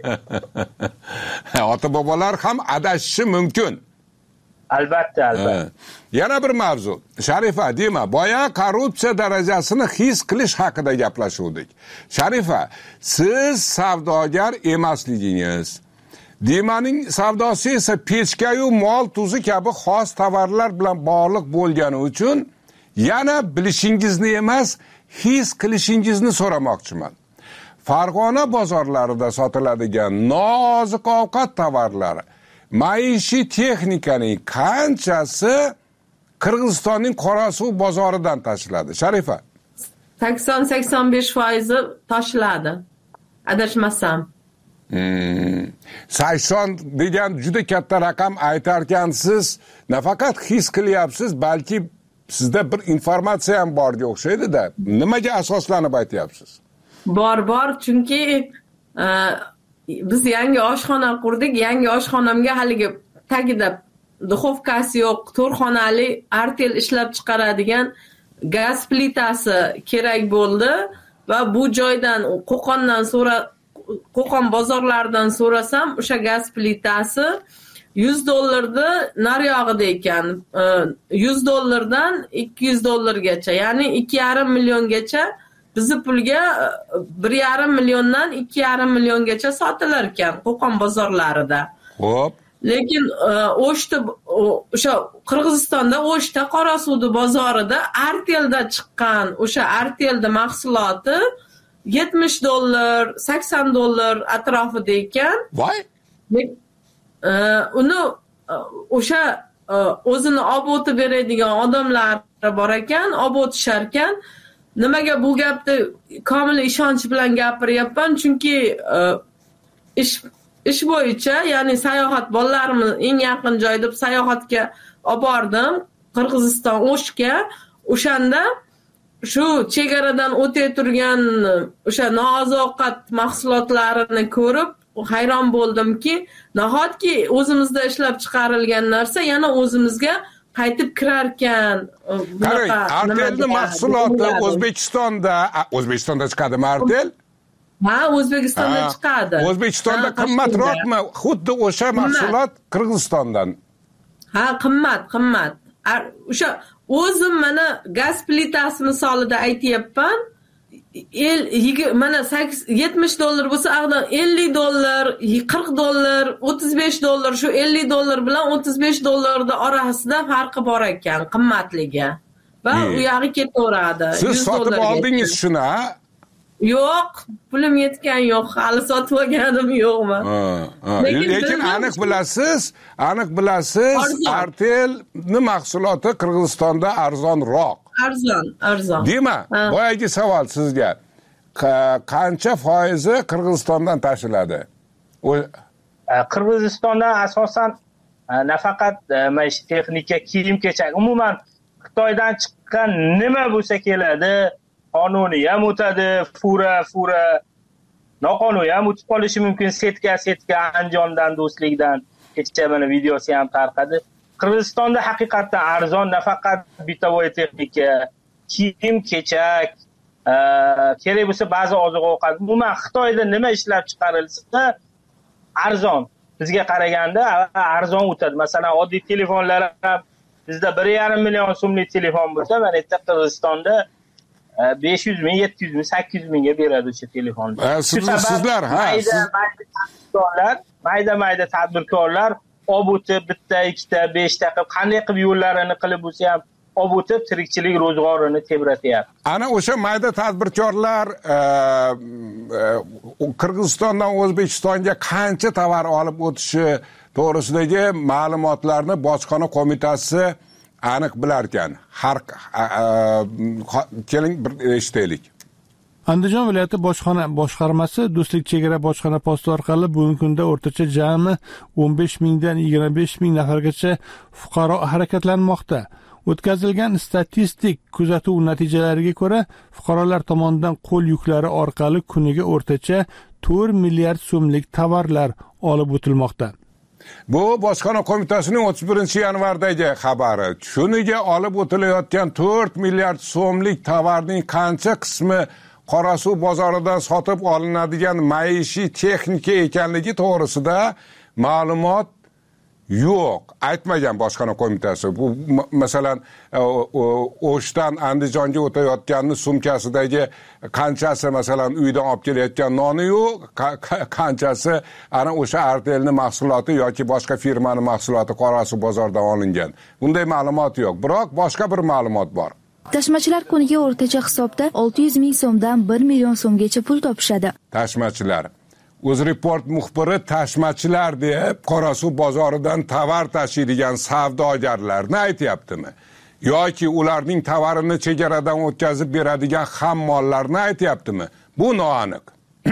Speaker 3: Ota-bobolar ham adashishi mumkin.
Speaker 5: Albatta, albatta.
Speaker 3: Yana bir mavzu. Sharifa, deyma, boya korrupsiya darajasini his qilish haqida gaplashuvdik. Sharifa, siz savdogar emasligingiz, Dimaning savdosi esa pechkayu mol tuzi kabi xos tovarlar bilan bog'liq bo'lgani uchun yana bilishingizni emas, his qilishingizni so'ramoqchiman. Farg'ona bozorlarida sotiladigan nozik ovqat tovarlari, maishiy texnikaning qanchasi Qirg'izistonning Qorasuv bozoridan tashiladi? Sharifa,
Speaker 4: sakson sakson besh foiz tashiladi. Adashmasam.
Speaker 3: Hmm. sakson degan juda katta raqam aytarkansiz. Nafaqat his qilyapsiz, balki sizda bir informatsiya ham borga o'xshaydi-da. Nimaga asoslanib aytyapsiz?
Speaker 4: Bor, bor, chunki e, biz yangi oshxona qurdik. Yangi oshxonamga haligi tagida duxovkasi yo'q, to'rt xonali artel ishlab chiqaradigan gaz plitasi kerak bo'ldi va bu joydan Qo'qondan so'ra Qo'qon bozorlaridan so'rasam, o'sha gaz plitasi yuz dollarni nariyog'ida ekan. yuz dollardan ikki yuz dollargacha, ya'ni ikki yarim milliongacha bizni pulga bir yarim milliondan ikki yarim milliongacha sotilar ekan Qo'qon bozorlarida.
Speaker 3: Xo'p.
Speaker 4: Lekin O'shda o'sha Qirg'izistonda O'shda Qorasuvdi bozorida Artelda chiqqan o'sha Artelda mahsuloti yetmish dollar, sakson dollar atrofida ekan.
Speaker 3: Voy.
Speaker 4: Uni o'sha o'zini olib o'tib beradigan odamlar bor ekan, olib o'tishar ekan. Nimaga bu gapni komil ishonch bilan gapiryapman? Chunki ish ish bo'yicha, ya'ni sayohat, bolalarimiz eng yaqin joy deb sayohatga olib bordim, Qirg'iziston O'shga. O'shanda shu chegaradan o'tay turgan o'sha nooziq mahsulotlarini ko'rib hayron bo'ldimki, nahotki o'zimizda ishlab chiqarilgan narsa yana o'zimizga qaytib kirar ekan.
Speaker 3: Qarang, Artelning mahsuloti O'zbekistonda, O'zbekistonda chiqadimi Artel?
Speaker 4: Ha, O'zbekistonda chiqadi.
Speaker 3: O'zbekistonda qimmatroqmi? Xuddi o'sha mahsulot Qirg'izistondan.
Speaker 4: Ha, qimmat, qimmat. O'sha o'zim mana gaz plitasi misolida aytayapman. Mana yetmish dollar bo'lsa, aqdan ellik dollar, qirq dollar, o'ttiz besh dollar, shu ellik dollar bilan o'ttiz besh dollarning orasida farqi bor ekan, qimmatligi. Va u yog'i ketaveradi.
Speaker 3: Siz sotib oldingiz shuni, ha?
Speaker 4: Yo'q, pulim yetgan yo'q, hali sotib olganim yo'qmi?
Speaker 3: Lekin aniq bilasiz, aniq bilasiz, Artelning mahsuloti Qirg'izistonda arzonroq.
Speaker 4: Arzon, arzon.
Speaker 3: Deyma, boyagi savol sizga. Qancha foizi Qirg'izistondan tashiladi?
Speaker 5: Qirg'izistondan asosan nafaqat maishiy texnika, kiyim-kechak, umuman Xitoydan chiqqan nima bo'lsa keladi, qonuniy ham o'tadi, fura, fura, noqonuniy ham o'tib qolishi mumkin. Setka, setka Andijondan, Do'stlikdan kecha mana videosi ham tarqadi. Qirg'izistonda haqiqatan arzon, nafaqat bitovoy texnika, kiyim-kechak, kerak bo'lsa ba'zi oziq-ovqat. Umuman Xitoyda nima ishlab chiqarilsa arzon. Bizga qaraganda arzon o'tadi. Masalan, oddiy telefonlar ham bizda bir yarim million so'mlik telefon bo'lsa, mana yerda Qirg'izistonda besh yuz ming, yetti yuz ming, sakkiz yuz mingga beradi o'sha telefonni.
Speaker 3: Sizlar, ha,
Speaker 5: tadbirkorlar, mayda-mayda tadbirkorlar olib o'tib bitta, ikkita, beshta qilib, qanday qilib yo'llarini qilib bo'lsa ham olib o'tib tirikchilik ro'zg'orini tebratyapti.
Speaker 3: Ana o'sha mayda tadbirkorlar Qirg'izistondan O'zbekistonga qancha tovar olib o'tishi to'g'risidagi ma'lumotlarni bojxona qo'mitasi aniq bilar ekan. Har keling bir eshitaylik.
Speaker 2: Andijon viloyati bojxona boshqarmasi Do'stlik chegara bojxona posti orqali bugungi kunda o'rtacha jami o'n besh mingdan yigirma besh ming nafargacha fuqaro harakatlanmoqda. O'tkazilgan statistik kuzatuv natijalariga ko'ra, fuqarolar tomonidan qo'l yuklari orqali kuniga o'rtacha to'rt milliard so'mlik tovarlar olib o'tilmoqda.
Speaker 3: Bu Bojxona qo'mitasining o'ttiz birinchi yanvardagi xabari. Kuniga olib o'tilayotgan to'rt milliard so'mlik tovarning qancha qismi Qorasuv bozoridan sotib olinadigan maishiy texnika ekanligi to'g'risida ma'lumot yo'q, aytmagan Bojxona qo'mitasi. Bu masalan O'shdan Andijonga o'tayotganning sumkasidagi qanchasi masalan uydan olib kelayotgan noni yo'q, qanchasi ana o'sha Artelning mahsuloti yoki boshqa firmaning mahsuloti Qorasuv bozoridan olingan. Bunday ma'lumot yo'q, biroq boshqa bir ma'lumot bor.
Speaker 6: Tashmachilar kuniga o'rtacha hisobda olti yuz ming so'mdan bir million so'mgacha pul topishadi.
Speaker 3: Tashmachilar UzReport muxbiri tashmachilar deb Qorasuv bozoridan tovar tashiydigan savdogarlarni aytyaptimi? Yoki ularning tovarini chegaradan o'tkazib beradigan xammollarni aytyaptimi? Bu noaniq.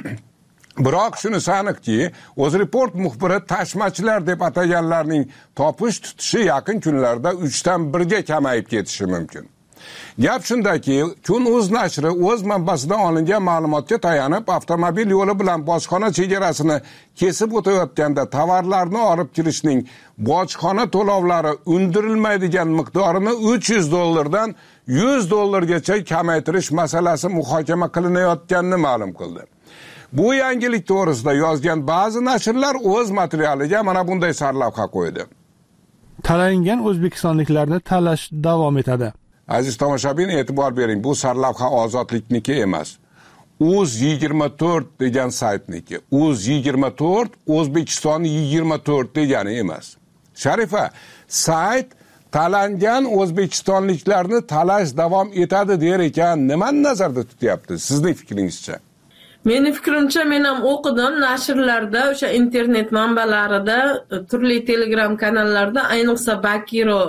Speaker 3: Biroq shunisi aniqki, UzReport muxbiri tashmachilar deb ataganlarning topish tutishi yaqin kunlarda uchdan birga kamayib ketishi mumkin. Gap shundaki, Kun.uz nashri o'z manbasidan olingan ma'lumotga tayanib, avtomobil yo'li bilan bojxona chegarasini kesib o'tayotganda tovarlarni olib kirishning bojxona to'lovlari undirilmaydigan miqdorini uch yuz dollardan yuz dollargacha kamaytirish masalasi muhokama qilinayotganini ma'lum qildi. Bu yangilik to'g'risida yozgan ba'zi nashrlar o'z materialiga mana bunday sarlavha qo'ydi.
Speaker 2: Tanlangan o'zbekistonliklarni talash davom etadi.
Speaker 3: Aziz tomoshabin, e'tibor bering, bu sarlavha Ozodlikniki emas. Uz yigirma to'rt degan saytniki. Uz yigirma to'rt O'zbekiston yigirma to'rt degani emas. Sharifa, sayt talangan o'zbekistonliklarni talash davom etadi der ekan, nimani nazarda tutyapti? Sizning fikringizcha?
Speaker 4: Mening fikrimcha, men ham o'qidim nashrlarda, o'sha internet manbalarida, turli Telegram kanallarda, ayniqsa Bakiro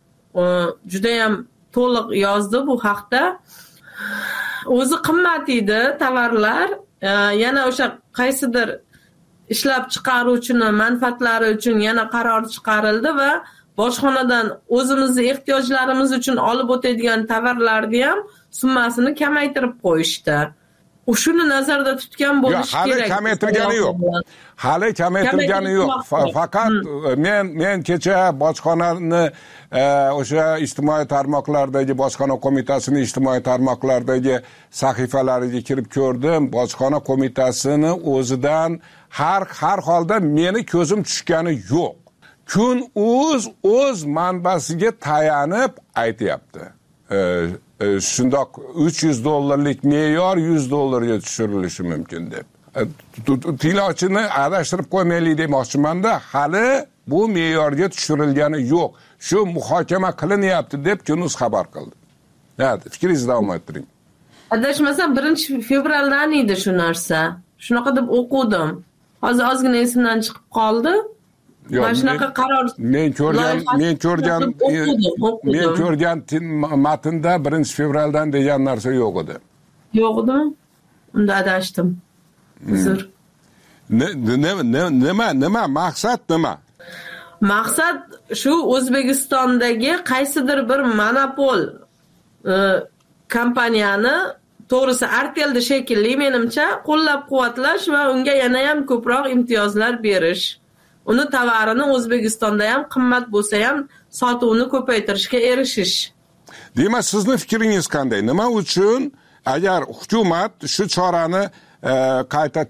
Speaker 4: juda ham to'liq yozdi bu haqda. O'zi qimmat edi tovarlar, yana o'sha qaysidir ishlab chiqaruvchini manfaatlari uchun yana qaror chiqarildi va bojxonadan o'zimizning ehtiyojlarimiz uchun olib o'tadigan tovarlarni ham summasini kamaytirib qo'yishdi. Shuni nazarda tutgan bo'lish kerak.
Speaker 3: Hali kamaytirgani yo'q. Hali kamaytirgani yo'q. Faqat men men kecha bojxonani o'sha ijtimoiy tarmoqlardagi bojxona qo'mitasining ijtimoiy tarmoqlardagi sahifalariga kirib ko'rdim. Bojxona qo'mitasini o'zidan har har holda meni ko'zim tushgani yo'q. Kun.uz o'z manbasiga tayanib aytyapti. Shundoq uch yuz dollarlik me'yor yuz dollarga tushirilishi mumkin deb. Tinglovchini adashtirib qo'ymaylik demoqchimanda, hali bu me'yorga tushirilgani yo'q. Shu muhokama qilinyapti deb Kun.uz xabar qildi. Hadi, fikringizni davom ettiring.
Speaker 4: Adashmasam birinchi fevraldan edi shu narsa. Shunaqa deb o'qidim. Hozir ozgina esimdan chiqib qoldi. Mana shunaqa qaror
Speaker 3: men ko'rgan men ko'rgan men ko'rgan matnda birinchi fevraldan degan narsa yo'q edi.
Speaker 4: Yo'q edimi? Unda adashdim. Uzr.
Speaker 3: Nima nima nima maqsad nima?
Speaker 4: Maqsad shu O'zbekistondagi qaysidir bir monopol kompaniyani, to'g'risi Artelni shekilli menimcha qo'llab-quvvatlash va unga yana ham ko'proq imtiyozlar berish. Uni tovarini O'zbekistonda ham qimmat bo'lsa ham sotuvni ko'paytirishga erishish.
Speaker 3: Demak, sizning fikringiz qanday? Nima uchun agar hukumat shu chorani qayta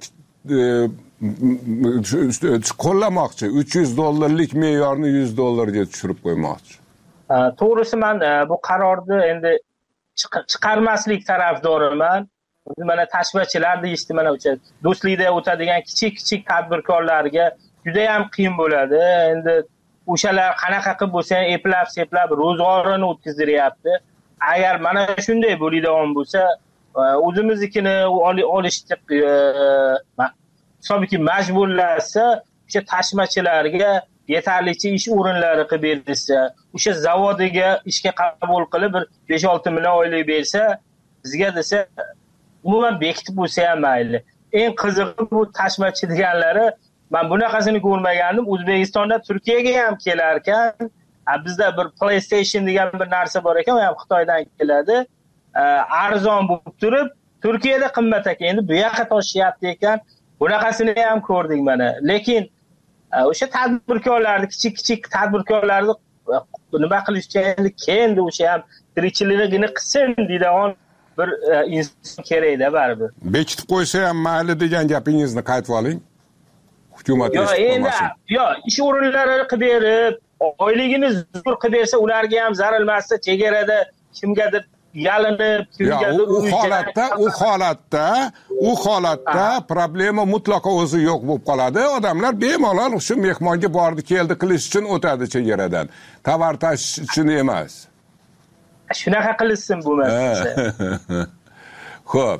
Speaker 3: qo'llamoqchi, uch yuz dollarlik me'yorni yuz dollarga tushirib qo'ymoqchi?
Speaker 5: To'g'risi men bu qarorni endi chiqarmaslik tarafdoriman. Mana tashmachilar deyishdi, mana o'sha do'stlikda o'tadigan kichik-kichik tadbirkorlarga juda ham qiyin bo'ladi. Endi o'shalar qanaqa qilib bo'lsa ham eplab-seplab ro'zg'orini o'tkaziryapti. Agar mana shunday bo'ladigan bo'lsa, o'zimiznikini olishni hisobki majburlasa, o'sha tashmachilarga yetarlicha ish o'rinlari qilib berilsa, o'sha zavodiga ishga qabul qilib bir besh olti million oylik bersa, bizga desa umuman bekitib bo'lsa ham mayli. Eng qizig'i bu tashmachi deganlari, men bunaqasini ko'rmagandim. O'zbekistonda Turkiyaga ham kelar ekan, bizda bir PlayStation degan bir narsa bor ekan, u ham Xitoydan keladi. Arzon bo'lib turib, Turkiyada qimmat ekan. Endi bu yoqqa toshyapti ekan. Bunaqasini ham ko'rdik mana. Lekin o'sha tadbirkorlarni, kichik-kichik tadbirkorlarni nima qilishga endi kendi o'sha ham tirikchiligini qilsin deydigan bir inson kerakda baribir.
Speaker 3: Bekitib qo'ysa ham mayli degan gapingizni qaytib oling. Hukumat eshitib qolmasin.
Speaker 5: Yo, ish o'rinlarini qilib berib, oyligini zo'r qilib bersa, ularga ham zarar emasda, chegarada kimgadir yalinib, kimgadir
Speaker 3: u holatda, u holatda, u holatda problema mutlaqo o'zi yo'q bo'lib qoladi. Odamlar bemalol shu mehmonga bordi, keldi qilish uchun o'tadi chegaradan. Tovar tashish uchun emas.
Speaker 5: Shunaqa qilishsin bu masala.
Speaker 3: Xo'p.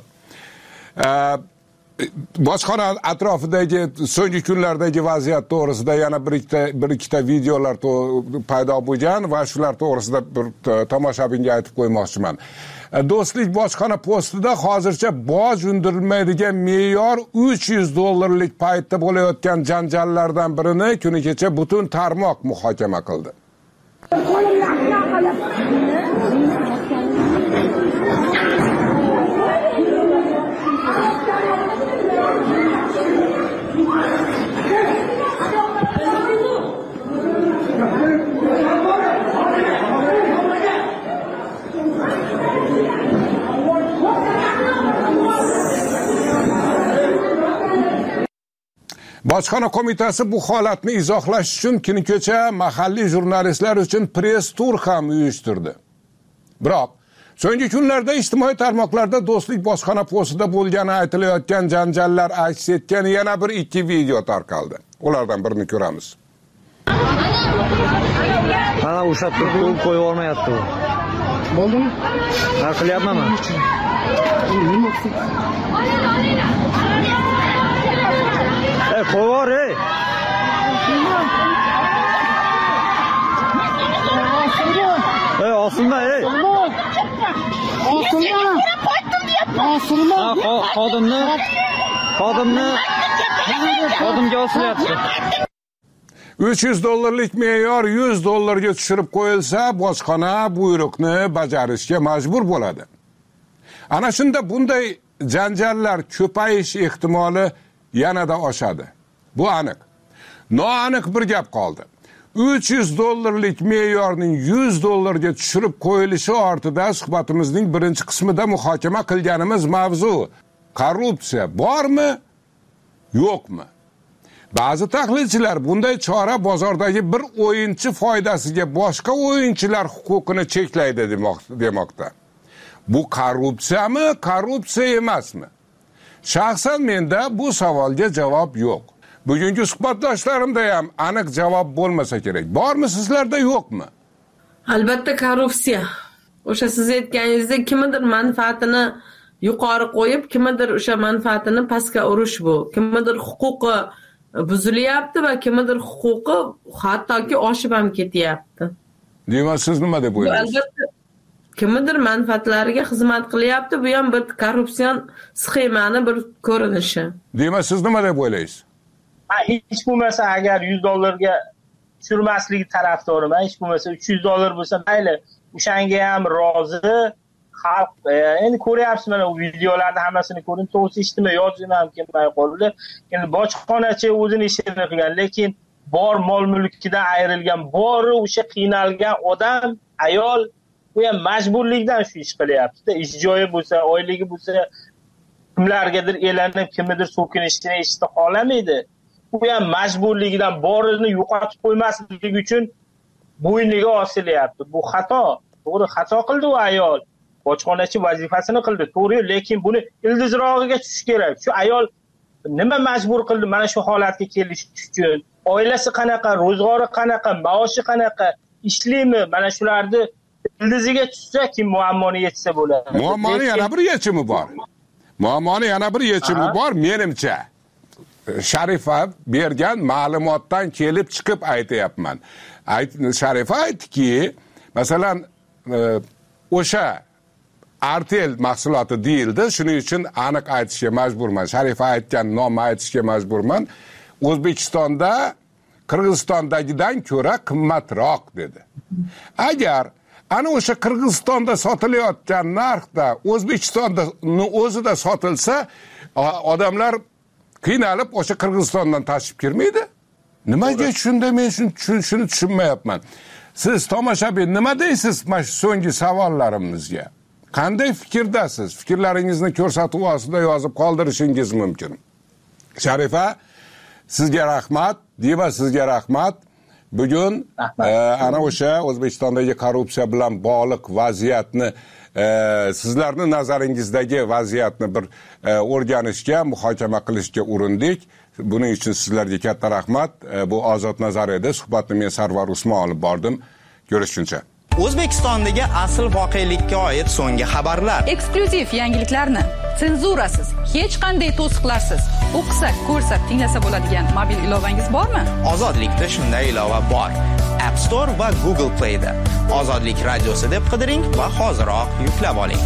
Speaker 3: Bojxona atrofidagi so'nggi kunlardagi vaziyat to'g'risida yana bir ikkita bir ikkita videolar paydo bo'lgan va shular to'g'risida bir tomoshabinga aytib qo'ymoqchiman. Do'stlik bojxona postida hozircha boj undirilmaydigan me'yor uch yuz dollarlik paytda bo'layotgan janjallardan birini kuni kecha butun tarmoq muhokama qildi. Bojxona qo'mitasi bu holatni izohlash uchun kuni kecha mahalliy jurnalistlar uchun press tur ham uyushtirdi. Biroq so'nggi kunlarda ijtimoiy tarmoqlarda Do'stlik bojxona postida bo'lgani aytilayotgan janjallar aks etgan yana bir ikki video tarqaldi. Ulardan birini ko'ramiz.
Speaker 7: Mana o'sha turib qo'yib olmayapti u. Bo'ldimi? Hal qilyapmanmi? Ey, qo'yvor, ey. Ey, osilma, ey. Osilma. Osilma. Xodimni, xodimni, xodimga osilyapti.
Speaker 3: uch yuz dollarlik me'yor yuz dollarga tushirib qo'yilsa, bojxona buyruqni bajarishga majbur bo'ladi. Ana shunda bunday janjallar ko'payish ehtimoli yanada oshadi. Bu aniq. Noaniq bir gap qoldi. uch yuz dollarlik me'yorning yuz dollarga tushirib qo'yilishi ortida suhbatimizning birinchi qismida muhokama qilganimiz mavzu korrupsiya bormi, yo'qmi? Ba'zi tahlilchilar bunday chora bozordagi bir o'yinchi foydasiga boshqa o'yinchilar huquqini cheklaydi demoqda. Bu korrupsiyami, korrupsiya emasmi? Shaxsan menda bu savolga javob yo'q. Bugungi suhbatdoshlarimda ham aniq javob bo'lmasa kerak. Bormi sizlarda, yo'qmi?
Speaker 4: Albatta korrupsiya. O'sha siz aytganingizdek kimdir manfaatini yuqori qo'yib, kimdir o'sha manfaatini pastga urish bu. Kimdir huquqi buzilyapti va kimdir huquqi hattoki oshib ham ketyapti.
Speaker 3: Demak, siz nima deb o'ylaysiz?
Speaker 4: Albatta kimdir manfaatlariga xizmat qilyapti. Bu ham bir korrupsion sxemani bir ko'rinishi.
Speaker 3: Demak, siz nima deb o'ylaysiz?
Speaker 5: Hech bo'lmasa agar yuz dollarga tushirmasligi tarafdoriman. Hech bo'lmasa uch yuz dollar bo'lsa mayli, o'shanga ham rozi xalq. Endi ko'ryapsiz, mana bu videolarni hammasini ko'ring, to'g'risi eshitmay yozim ham kelmay qoldi. Endi bojxonachi o'zini ishini qilgan, lekin bor mol mulkidan ayrilgan, bor o'sha qiynalgan odam, ayol, bu ham majburlikdan shu ish qilyapti. Ish joyi bo'lsa, oyligi bo'lsa, kimlargadir elanib, kimnidir so'kinishini eshitib qolamaydi. Bu ham majburligidan borini yo'qotib qo'ymasligi uchun bo'yniga osilyapti. Bu xato. To'g'ri, xato qildi u ayol. Bojxonachi vazifasini qildi, to'g'ri, lekin buni ildizrog'iga tushish kerak. Shu ayol nima majbur qildi mana shu holatga kelish uchun? Oilasi qanaqa, ro'zg'ori qanaqa, maoshi qanaqa, ishlaymi? Mana shularni ildiziga tushsa, kim muammoni yechsa bo'ladi.
Speaker 3: Muammoni yana bir yechimi bor. Muammoni yana bir yechimi bor, menimcha. Sharifa bergan ma'lumotdan kelib chiqib aytayapman. Sharifa aytdiki, masalan, o'sha artel mahsuloti deyildi, shuning uchun aniq aytishga majburman. Sharifa aytgan nomni aytishga majburman. O'zbekistonda Qirg'izistondagidan ko'ra qimmatroq dedi. Agar ana o'sha Qirg'izistonda sotilayotgan narxda O'zbekistonda o'zida sotilsa, odamlar qiynalib o'sha Qirg'izistondan tashib kirmaydi. Nimaga shunda men shuni tushunmayapman. Siz tomoshabin nima deysiz mana shu so'nggi savollarimizga? Qanday fikrdasiz? Fikrlaringizni ko'rsatuv ostida yozib qoldirishingiz mumkin. Sharifa, sizga rahmat, Diva sizga rahmat. Bugun e, ana o'sha O'zbekistondagi korrupsiya bilan bog'liq vaziyatni, e, sizlarning nazaringizdagi vaziyatni bir e, o'rganishga, muhokama qilishga urindik. Buning uchun sizlarga katta rahmat. E, bu Ozod nazar edi. Suhbatni men Sarvar Usmon olib bordim. Ko'rishguncha.
Speaker 8: O'zbekistondagi asl voqelikka oid so'nggi xabarlar.
Speaker 9: Eksklyuziv yangiliklarni senzurasiz, hech qanday to'siqlarsiz o'qisak, ko'rsak, tinglasa bo'ladigan mobil ilovangiz bormi?
Speaker 8: Ozodlikda shunday ilova bor. App Store va Google Play da. Ozodlik radiosi deb qidiring va hoziroq yuklab oling.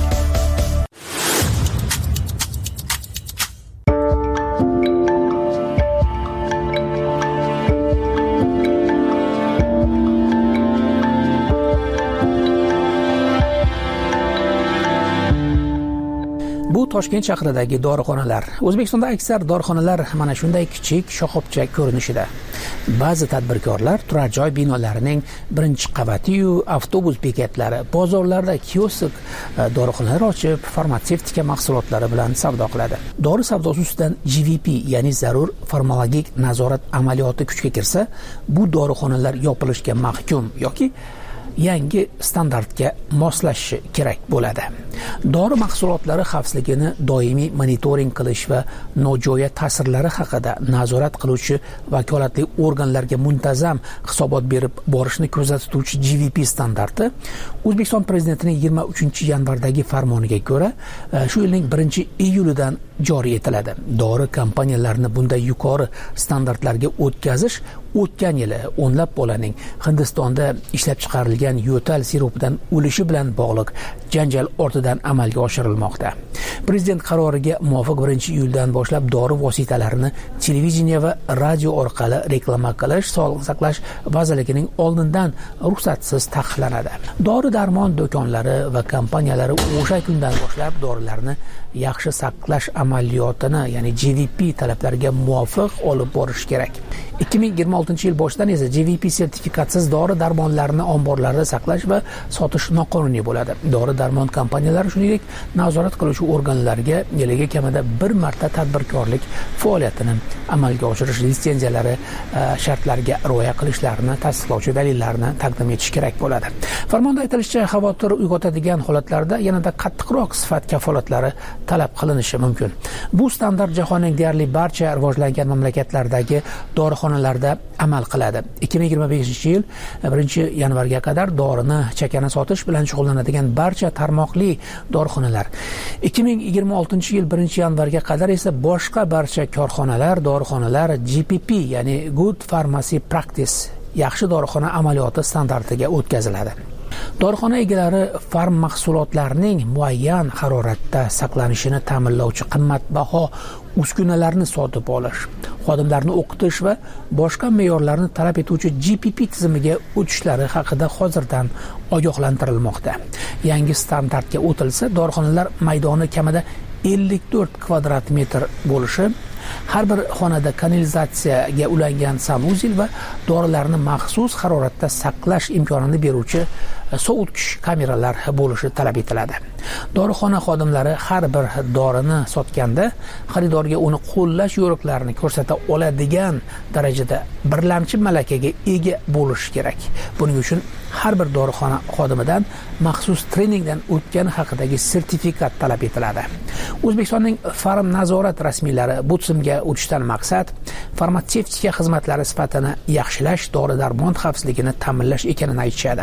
Speaker 10: Toshkent shahridagi dorixonalar. O'zbekistonda aksar dorixonalar mana shunday kichik shoxobcha ko'rinishida. Ba'zi tadbirkorlar turar joy binolarining birinchi qavati-yu avtobus bekatlari, bozorlarda kiosk dorixonalar ochib, farmatsevtika mahsulotlari bilan savdo qiladi. Dori savdosi ustidan G V P, ya'ni zarur farmakologik nazorat amaliyoti kuchga kirsa, bu dorixonalar yopilishga mahkum yoki yangi standartga moslashishi kerak bo'ladi. Dori mahsulotlari xavfsizligini doimiy monitoring qilish va nojo'ya ta'sirlari haqida nazorat qiluvchi vakolatli organlarga muntazam hisobot berib borishni ko'rsatuvchi G V P standarti O'zbekiston prezidentining yigirma uchinchi yanvardagi farmoniga ko'ra shu yilning birinchi iyulidan joriy etiladi. Dori kompaniyalarini bunday yuqori standartlarga o'tkazish o'tgan yili o'nlab bolaning Hindistonda ishlab chiqarilgan yo'tal sirupidan o'lishi bilan bog'liq janjal ortidan amalga oshirilmoqda. Prezident qaroriga muvofiq birinchi iyuldan boshlab dori vositalarini televideniya va radio orqali reklama qilish Sog'liqni saqlash vazirligining oldindan ruxsatsiz taqiqlanadi. Dori-darmon do'konlari va kompaniyalari o'sha kundan boshlab dorilarni yaxshi saqlash amaliyotini, ya'ni G V P talablariga muvofiq olib borish kerak. ikki ming yigirma oltinchi yil boshidan esa G V P sertifikatsiz dori-darmonlarni omborlarda saqlash va sotish noqonuniy bo'ladi. Dori-darmon kompaniyalari shuningdek nazorat qiluvchi organlarga yiliga kamida bir marta tadbirkorlik faoliyatini amalga oshirish litsenziyalari shartlariga rioya qilishlarini tasdiqlovchi dalillarni taqdim etish kerak bo'ladi. Farmonda aytilishicha, xavotir uyg'otadigan holatlarda yanada qattiqroq sifat kafolatlari talab qilinishi mumkin. Bu standart jahonning deyarli barcha rivojlangan mamlakatlardagi dorixonalarda amal qiladi. ikki ming yigirma beshinchi yil birinchi yanvarga qadar dorini chakana sotish bilan shug'ullanadigan barcha tarmoqli dorixonalar, ikki ming yigirma oltinchi yil birinchi yanvarga qadar esa boshqa barcha korxonalar, dorixonalar G P P, ya'ni Good Pharmacy Practice, yaxshi dorixona amaliyoti standartiga o'tkaziladi. Dorixona egalari farm mahsulotlarining muayyan haroratda saqlanishini ta'minlovchi qimmatbaho uskunalarni sotib olish, xodimlarni o'qitish va boshqa me'yorlarni talab etuvchi G P P tizimiga o'tishlari haqida hozirdan ogohlantirilmoqda. Yangi standartga o'tilsa, dorixonalar maydoni kamida ellik to'rt kvadrat metr bo'lishi, har bir xonada kanalizatsiyaga ulangan sanuzil va dorilarni maxsus haroratda saqlash imkonini beruvchi sovutish kameralar bo'lishi talab etiladi. Dorixona xodimlari har bir dorini sotganda xaridorga uni qo'llash yo'riqlarini ko'rsata oladigan darajada birlamchi malakaga ega bo'lishi kerak. Buning uchun har bir dorixona xodimidan maxsus treningdan o'tgani haqidagi sertifikat talab etiladi. O'zbekistonning farm nazorat rasmiylari bu tizimga o'tishdan maqsad farmatsevtika xizmatlari sifatini yaxshilash, dori-darmon xavfsizligini ta'minlash ekanini aytishadi.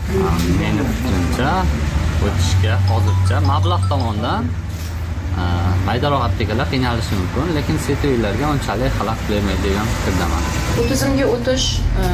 Speaker 11: Meni fikrimcha, o'tishga hozircha mablag' tomonidan maydaroq aptekalar qiynalishi mumkin, lekin setriylarga unchalik xalaqit bermaydi degan fikrdaman.
Speaker 12: Bu tizimga o'tish,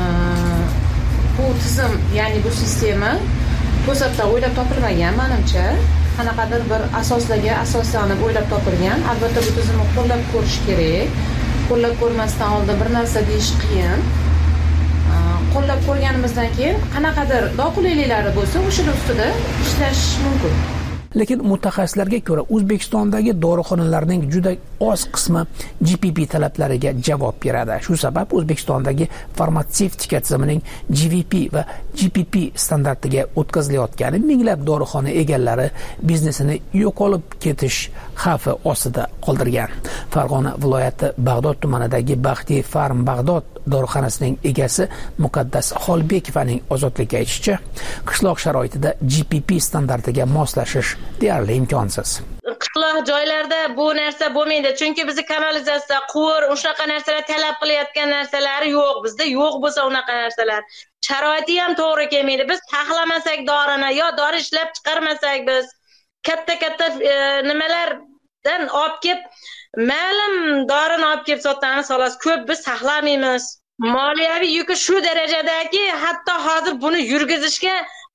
Speaker 12: bu tizim, ya'ni bu sistema to'satdan o'ylab topilmagan, menimcha. Qanaqadir bir asoslarga asoslanib o'ylab topilgan. Albatta bu tizimni qo'llab ko'rish kerak. Qo'llab ko'rmasdan oldin bir narsa deyish qiyin. qo'llab ko'rganimizdan keyin qanaqadir noqulayliklari bo'lsa o'shalar ustida ishlash mumkin.
Speaker 10: Lekin mutaxassislarga ko'ra O'zbekistondagi dorixonalarning juda oz qismi G P P talablariga javob beradi. Shu sabab O'zbekistondagi farmatsevtika tizimining G V P va G P P standartiga o'tkazilayotgani minglab dorixona egalari biznesini yo'qolib ketish xavfi ostida qoldirgan. Farg'ona viloyati Bag'dod tumanidagi Baxti Farm Bag'dod dorixonasining egasi Muqaddas Xolbekovaning ozodlikka aytishicha, qishloq sharoitida G P P standartiga moslashish deyarli imkonsiz.
Speaker 13: Qishloq joylarda bu narsa bo'lmaydi, chunki bizni kanalizatsiya, quvur, o'shaqa narsalar talab qilayotgan narsalari yo'q. Bizda yo'q bo'lsa unaqa narsalar. Sharoiti ham to'g'ri kelmaydi. Biz taxlamasak dorini yo dori ishlab chiqarmasak biz katta-katta e, nimalardan olib kelib ma'lum dorini olib kelib sotamiz, xolos ko'p biz saqlamaymiz. Moliyaviy yuki shu darajadaki, hatto hozir buni yurgizishga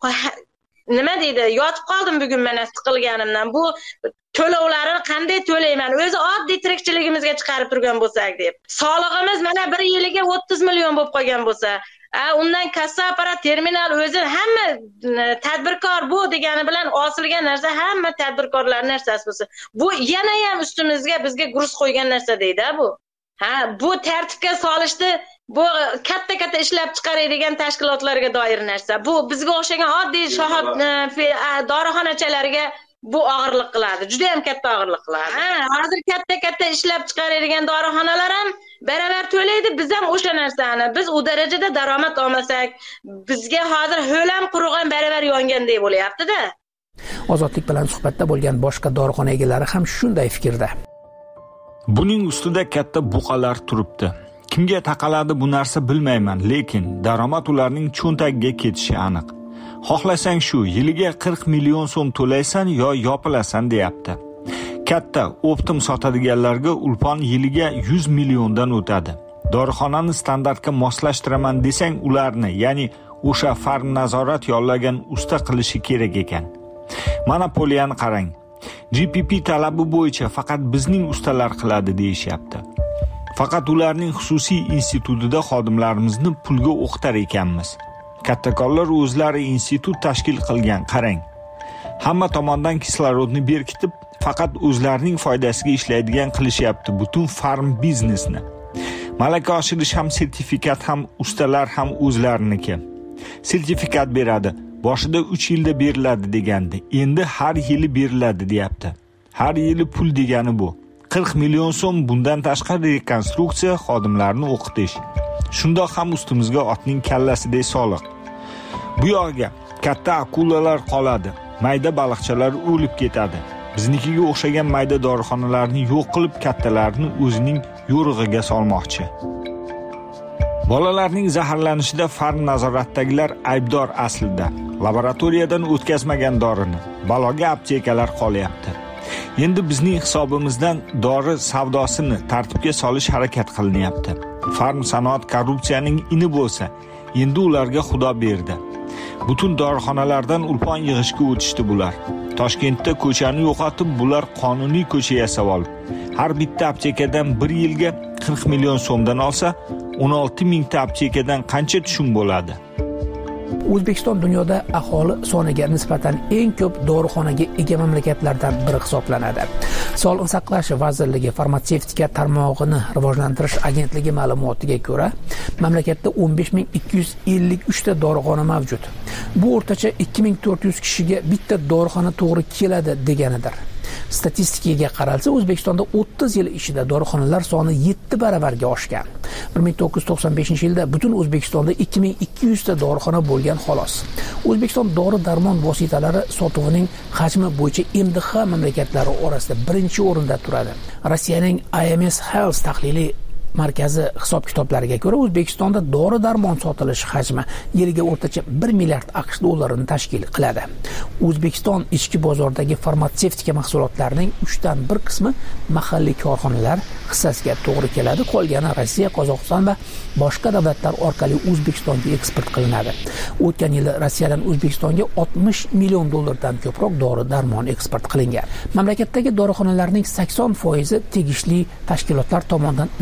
Speaker 13: nima deydi, yotib qoldim bugun mana siqilganimdan. Bu to'lovlarni qanday to'layman? O'zi oddiy tirikchiligimizga chiqarib turgan bo'lsak deb. Solig'imiz mana bir yiliga o'ttiz million bo'lib qolgan bo'lsa, undan kassa apparat, terminal o'zi hamma tadbirkor bu degani bilan osilgan narsa hamma tadbirkorlarning narsasi bo'lsa, bu yana ham ustimizga bizga gruz qo'ygan narsa deydi bu. Ha, bu tartibga solishdi. Bu katta-katta ishlab chiqaradigan tashkilotlarga doir narsa. Bu bizga o'xshagan oddiy shohab dorixonachilarga bu og'irlik qiladi. Juda ham katta og'irlik qiladi. Ha, hozir katta-katta ishlab chiqaradigan dorixonalar ham baravar to'laydi, biz ham o'sha narsani. Biz u darajada daromad olmasak, bizga hozir ho'lam qurg'an baravar yongandek bo'lyapti-da.
Speaker 10: Ozodlik bilan suhbatda bo'lgan boshqa dorixona egalari ham shunday fikrda.
Speaker 14: Buning ustida katta buqalar turibdi. Kimga taqaladi bu narsa bilmayman, lekin daromad ularning cho'ntagiga ketishi aniq. Xohlasang shu yiliga qirq million so'm to'laysan yo yopilasan deyapti. Katta optim sotadiganlarga ulpon yiliga yuz milliondan o'tadi. Dorixonani standartga moslashtiraman desang, ularni, ya'ni o'sha farm nazorat yollagan usta qilishi kerak ekan. Monopoliyani qarang. G P P talabi bo'yicha faqat bizning ustalar qiladi deyishyapti. Faqat ularning xususiy institutida xodimlarimizni pulga o'qitar ekanmiz. Kattakorlar o'zlari institut tashkil qilgan, qarang. Hamma tomondan kislorodni berkitib, faqat o'zlarining foydasiga ishlaydigan qilishyapti butun farm biznesni. Malaka oshirish ham, sertifikat ham, ustalar ham o'zlariniki. Sertifikat beradi. Boshida uch yilda beriladi degandi. Endi har yili beriladi deyapti. Har yili pul degani bu. qirq million so'm, bundan tashqari rekonstruksiya, xodimlarni o'qitish. Shundoq ham ustimizga otning kallasidek soliq. Bu yoqga katta akulalar qoladi. Mayda baliqchalar o'lib ketadi. Biznikiga o'xshagan mayda dorixonalarni yo'q qilib, kattalarni o'zining yo'rig'iga solmoqchi. Bolalarning zaharlanishida farm nazoratdagilar aybdor aslida. Laboratoriyadan o'tkazmagan dorini baloga aptekalar qolyapti. Endi bizning hisobimizdan dori savdosini tartibga solish harakat qilinyapti. Farm sanoat korrupsiyaning ini bo'lsa, endi ularga xudo berdi. Butun dorixonalardan ulpon yig'ishga o'tishdi bular. Toshkentda ko'chani yo'qotib, bular qonuniy ko'cha yasab olib, har bitta aptekadan bir yilga qirq million so'mdan olsa, o'n olti mingta aptekadan qancha tushum bo'ladi?
Speaker 10: O'zbekiston dunyoda aholi soniga nisbatan eng ko'p dorixonaga ega mamlakatlardan biri hisoblanadi. Sog'liqni saqlash vazirligi farmatsevtika tarmog'ini rivojlantirish agentligi ma'lumotiga ko'ra, mamlakatda o'n besh ming ikki yuz ellik uch ta dorixona mavjud. Bu o'rtacha ikki ming to'rt yuz kishiga bitta dorixona to'g'ri keladi deganidir. Statistikaga qaralsa, O'zbekistonda o'ttiz yil ichida dorixonalar soni yetti baravarga oshgan. bir ming to'qqiz yuz to'qson beshinchi yilda butun O'zbekistonda ikki ming ikki yuz ta dorixona bo'lgan xolos. O'zbekiston dori-darmon vositalari sotuvining hajmi bo'yicha M D H mamlakatlari orasida birinchi o'rinda turadi. Rossiyaning I M S Health tahliliy markazi hisob-kitoblariga ko'ra, O'zbekistonda dori-darmon sotilishi hajmi yiliga o'rtacha bir milliard AQSh dollarini tashkil qiladi. O'zbekiston ichki bozoridagi farmatsevtika mahsulotlarining uchdan bir qismi mahalliy korxonalar hissasiga to'g'ri keladi, qolgani Rossiya, Qozog'iston va boshqa davlatlar orqali O'zbekistonga eksport qilinadi. O'tgan yili Rossiyadan O'zbekistonga oltmish million dollardan ko'proq dori-darmon eksport qilingan. Mamlakatdagi dorixonalarning sakson foizi tegishli tashkilotlar tomonidan nazorat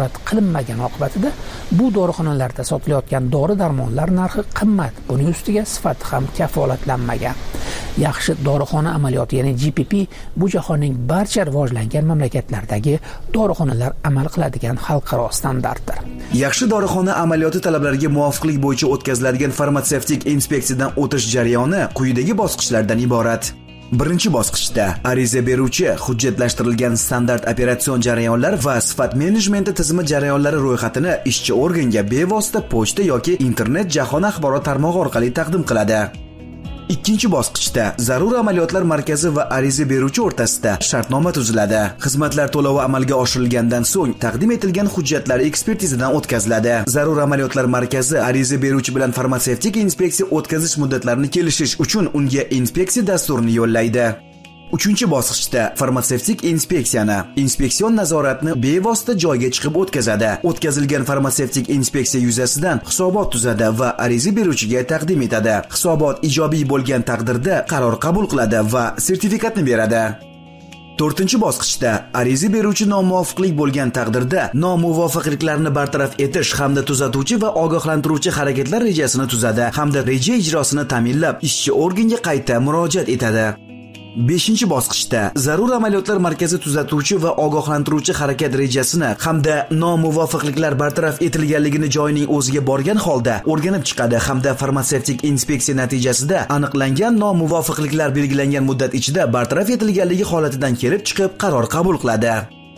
Speaker 10: nazorat qilinmagani oqibatida bu dorixonalarda sotilayotgan dori-darmonlar narxi qimmat. Buning ustiga sifati ham kafolatlanmagan. Yaxshi dorixona amaliyoti, ya'ni G P P bu jahonning barcha rivojlangan mamlakatlaridagi dorixonalar amal qiladigan xalqaro standartdir.
Speaker 15: Yaxshi dorixona amaliyoti talablariga muvofiqlik bo'yicha o'tkaziladigan farmatsevtik inspeksiyadan o'tish jarayoni quyidagi bosqichlardan iborat. Birinchi bosqichda ariza beruvchi hujjatlashtirilgan standart operatsion jarayonlar va sifat menejmenti tizimi jarayonlari ro'yxatini ishchi organga bevosita pochta yoki internet jahon axborot tarmog'i orqali taqdim qiladi. Ikkinchi bosqichda zarur amaliyotlar markazi va ariza beruvchi o'rtasida shartnoma tuziladi. Xizmatlar to'lovi amalga oshirilgandan so'ng taqdim etilgan hujjatlar ekspertizadan o'tkaziladi. Zarur amaliyotlar markazi ariza beruvchi bilan farmatsevtik inspeksiya o'tkazish muddatlarini kelishish uchun unga inspeksiya dasturini yo'llaydi. Uchinchi bosqichda farmatsevtik inspeksiyani, inspeksion nazoratni bevosita joyga chiqib o'tkazadi. O'tkazilgan farmatsevtik inspeksiya yuzasidan hisobot tuzadi va ariza beruvchiga taqdim etadi. Hisobot ijobiy bo'lgan taqdirda qaror qabul qiladi va sertifikatni beradi. To'rtinchi bosqichda ariza beruvchi nomuvofiqlik bo'lgan taqdirda nomuvofiqliklarni bartaraf etish hamda tuzatuvchi va ogohlantiruvchi harakatlar rejasini tuzadi hamda reja ijrosini ta'minlab ishchi organga qayta murojaat etadi. beshinchi bosqichda zarur amaliyotlar markazi tuzatuvchi va ogohlantiruvchi harakat rejasini hamda nomuvofiqliklar bartaraf etilganligini joyining o'ziga borgan holda o'rganib chiqadi hamda farmatsevtik inspeksiya natijasida aniqlangan nomuvofiqliklar belgilangan muddat ichida bartaraf etilganligi holatidan kelib chiqib qaror qabul qiladi.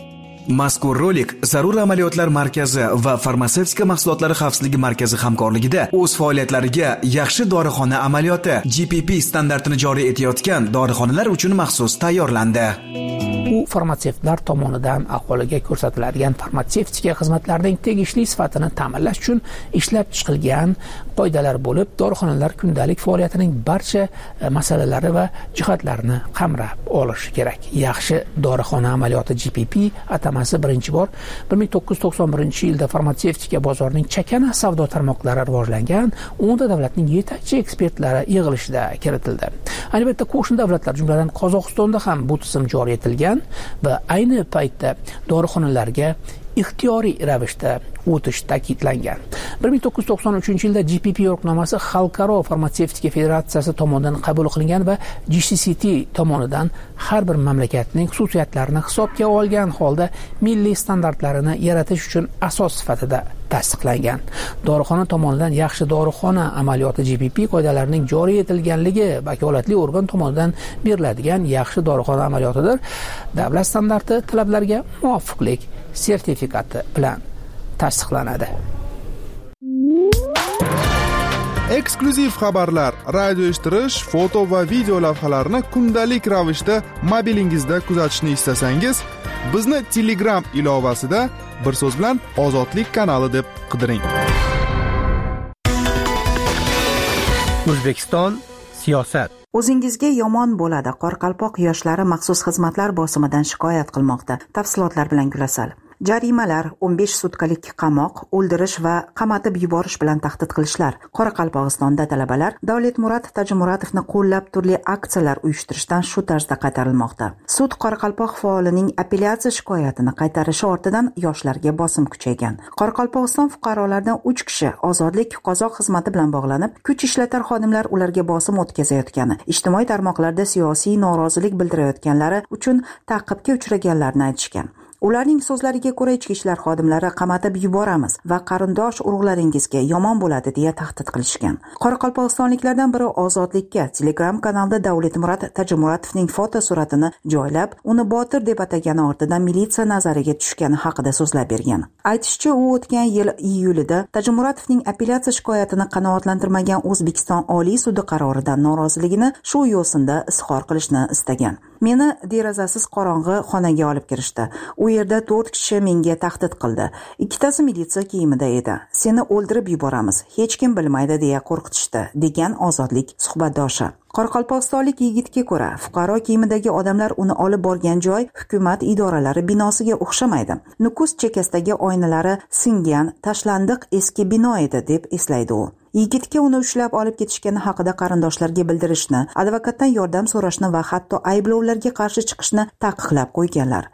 Speaker 15: Mazkur rolik zarur amaliyotlar markazi va farmatsevtika mahsulotlari xavfsizligi markazi hamkorligida o'z faoliyatlariga yaxshi dorixona amaliyoti G P P standartini joriy etayotgan dorixonalar uchun maxsus tayyorlandi.
Speaker 10: U farmatsevtlar tomonidan aholiga ko'rsatiladigan farmatsevtika xizmatlarining tegishli sifatini ta'minlash uchun ishlab chiqilgan qoidalar bo'lib, dorixonalar kundalik faoliyatining barcha masalalari va jihatlarini qamrab olishi kerak. Yaxshi dorixona amaliyoti G P P atamasi birinchi bor bir ming to'qqiz yuz to'qson birinchi yilda farmatsevtika bozorining chakana savdo tarmoqlari rivojlangan o'nta davlatning yetakchi ekspertlari yig'ilishida kiritildi. Albatta, qo'shni davlatlar, jumladan Qozog'istonda ham bu tizim joriy etilgan va ayni paytda dorixonalarga ixtiyoriy ravishda o'tish ta'kidlangan. bir ming to'qqiz yuz to'qson uchinchi yilda G P P yo'riqnomasi Xalqaro farmatsevtika federatsiyasi tomonidan qabul qilingan va G C C T tomonidan har bir mamlakatning xususiyatlarini hisobga olgan holda milliy standartlarini yaratish uchun asos sifatida tasdiqlangan. Dorixona tomonidan yaxshi dorixona amaliyoti G P P qoidalarining joriy etilganligi vakolatli organ tomonidan beriladigan yaxshi dorixona amaliyotidir. Davlat standarti talablariga muvofiqlik sertifikati bilan tasdiqlanadi.
Speaker 16: Eksklyuziv xabarlar, radio eshittirish, foto va video lavhalarni kundalik ravishda mobilingizda kuzatishni istasangiz, bizni Telegram ilovasida bir so'z bilan Ozodlik kanali deb qidiring.
Speaker 2: O'zbekiston siyosat.
Speaker 1: O'zingizga yomon bo'ladi. Qoraqalpoq yoshlari maxsus xizmatlar bosimidan shikoyat qilmoqda. Tafsilotlar bilan Gulasal. Jarimalar, o'n besh sutkalik qamoq, o'ldirish va qamatib yuborish bilan tahdid qilishlar. Qoraqalpog'istonda talabalar Davletmurod Tajimuratovni qo'llab turli aksiyalar uyushtirishdan shu tarzda qaytarilmoqda. Sud Qoraqalpoq faolining apellyatsiya shikoyatini qaytarishi ortidan yoshlarga bosim kuchaygan. Qoraqalpog'iston fuqarolaridan uch kishi ozodlik qozoq xizmati bilan bog'lanib, kuch ishlatar xodimlar ularga bosim o'tkazayotgani, ijtimoiy tarmoqlarda siyosiy norozilik bildirayotganlari uchun ta'qibga uchraganlarni aytishgan. Ularning so'zlariga ko'ra, ichki ishlar xodimlari qamatib yuboramiz va qarindosh urug'laringizga yomon bo'ladi deya tahdid qilishgan. Qoraqalpog'istonliklardan biri Ozodlikka Telegram kanalida Davletmurod Tajimuratovning fotosuratini joylab, uni botir deb atagani ortidan militsiya nazariga tushgani haqida so'zlab bergan. Aytishicha, u o'tgan yil iyulida Tajimuratovning apellyatsiya shikoyatini qanoatlantirmagan O'zbekiston Oliy sudi qaroridan noroziligini shu yo'sinda izhor qilishni istagan. Meni derazasiz qorong'i xonaga olib kirishdi. U yerda to'rt kishi menga tahdid qildi. Ikkitasi militsiya kiyimida edi. Seni o'ldirib yuboramiz, hech kim bilmaydi deya qo'rqitishdi, degan Ozodlik suhbatdoshi. Qoraqalpog'istonlik yigitga ko'ra, fuqaro kiyimidagi odamlar uni olib borgan joy hukumat idoralari binosiga o'xshamaydi. Nukus chekkasidagi oynalari singan, tashlandiq eski bino edi deb eslaydi u. Yigitga uni ushlab olib ketishgani haqida qarindoshlarga bildirishni, advokatdan yordam so'rashni va hatto ayblovlarga qarshi chiqishni taqiqlab qo'yganlar.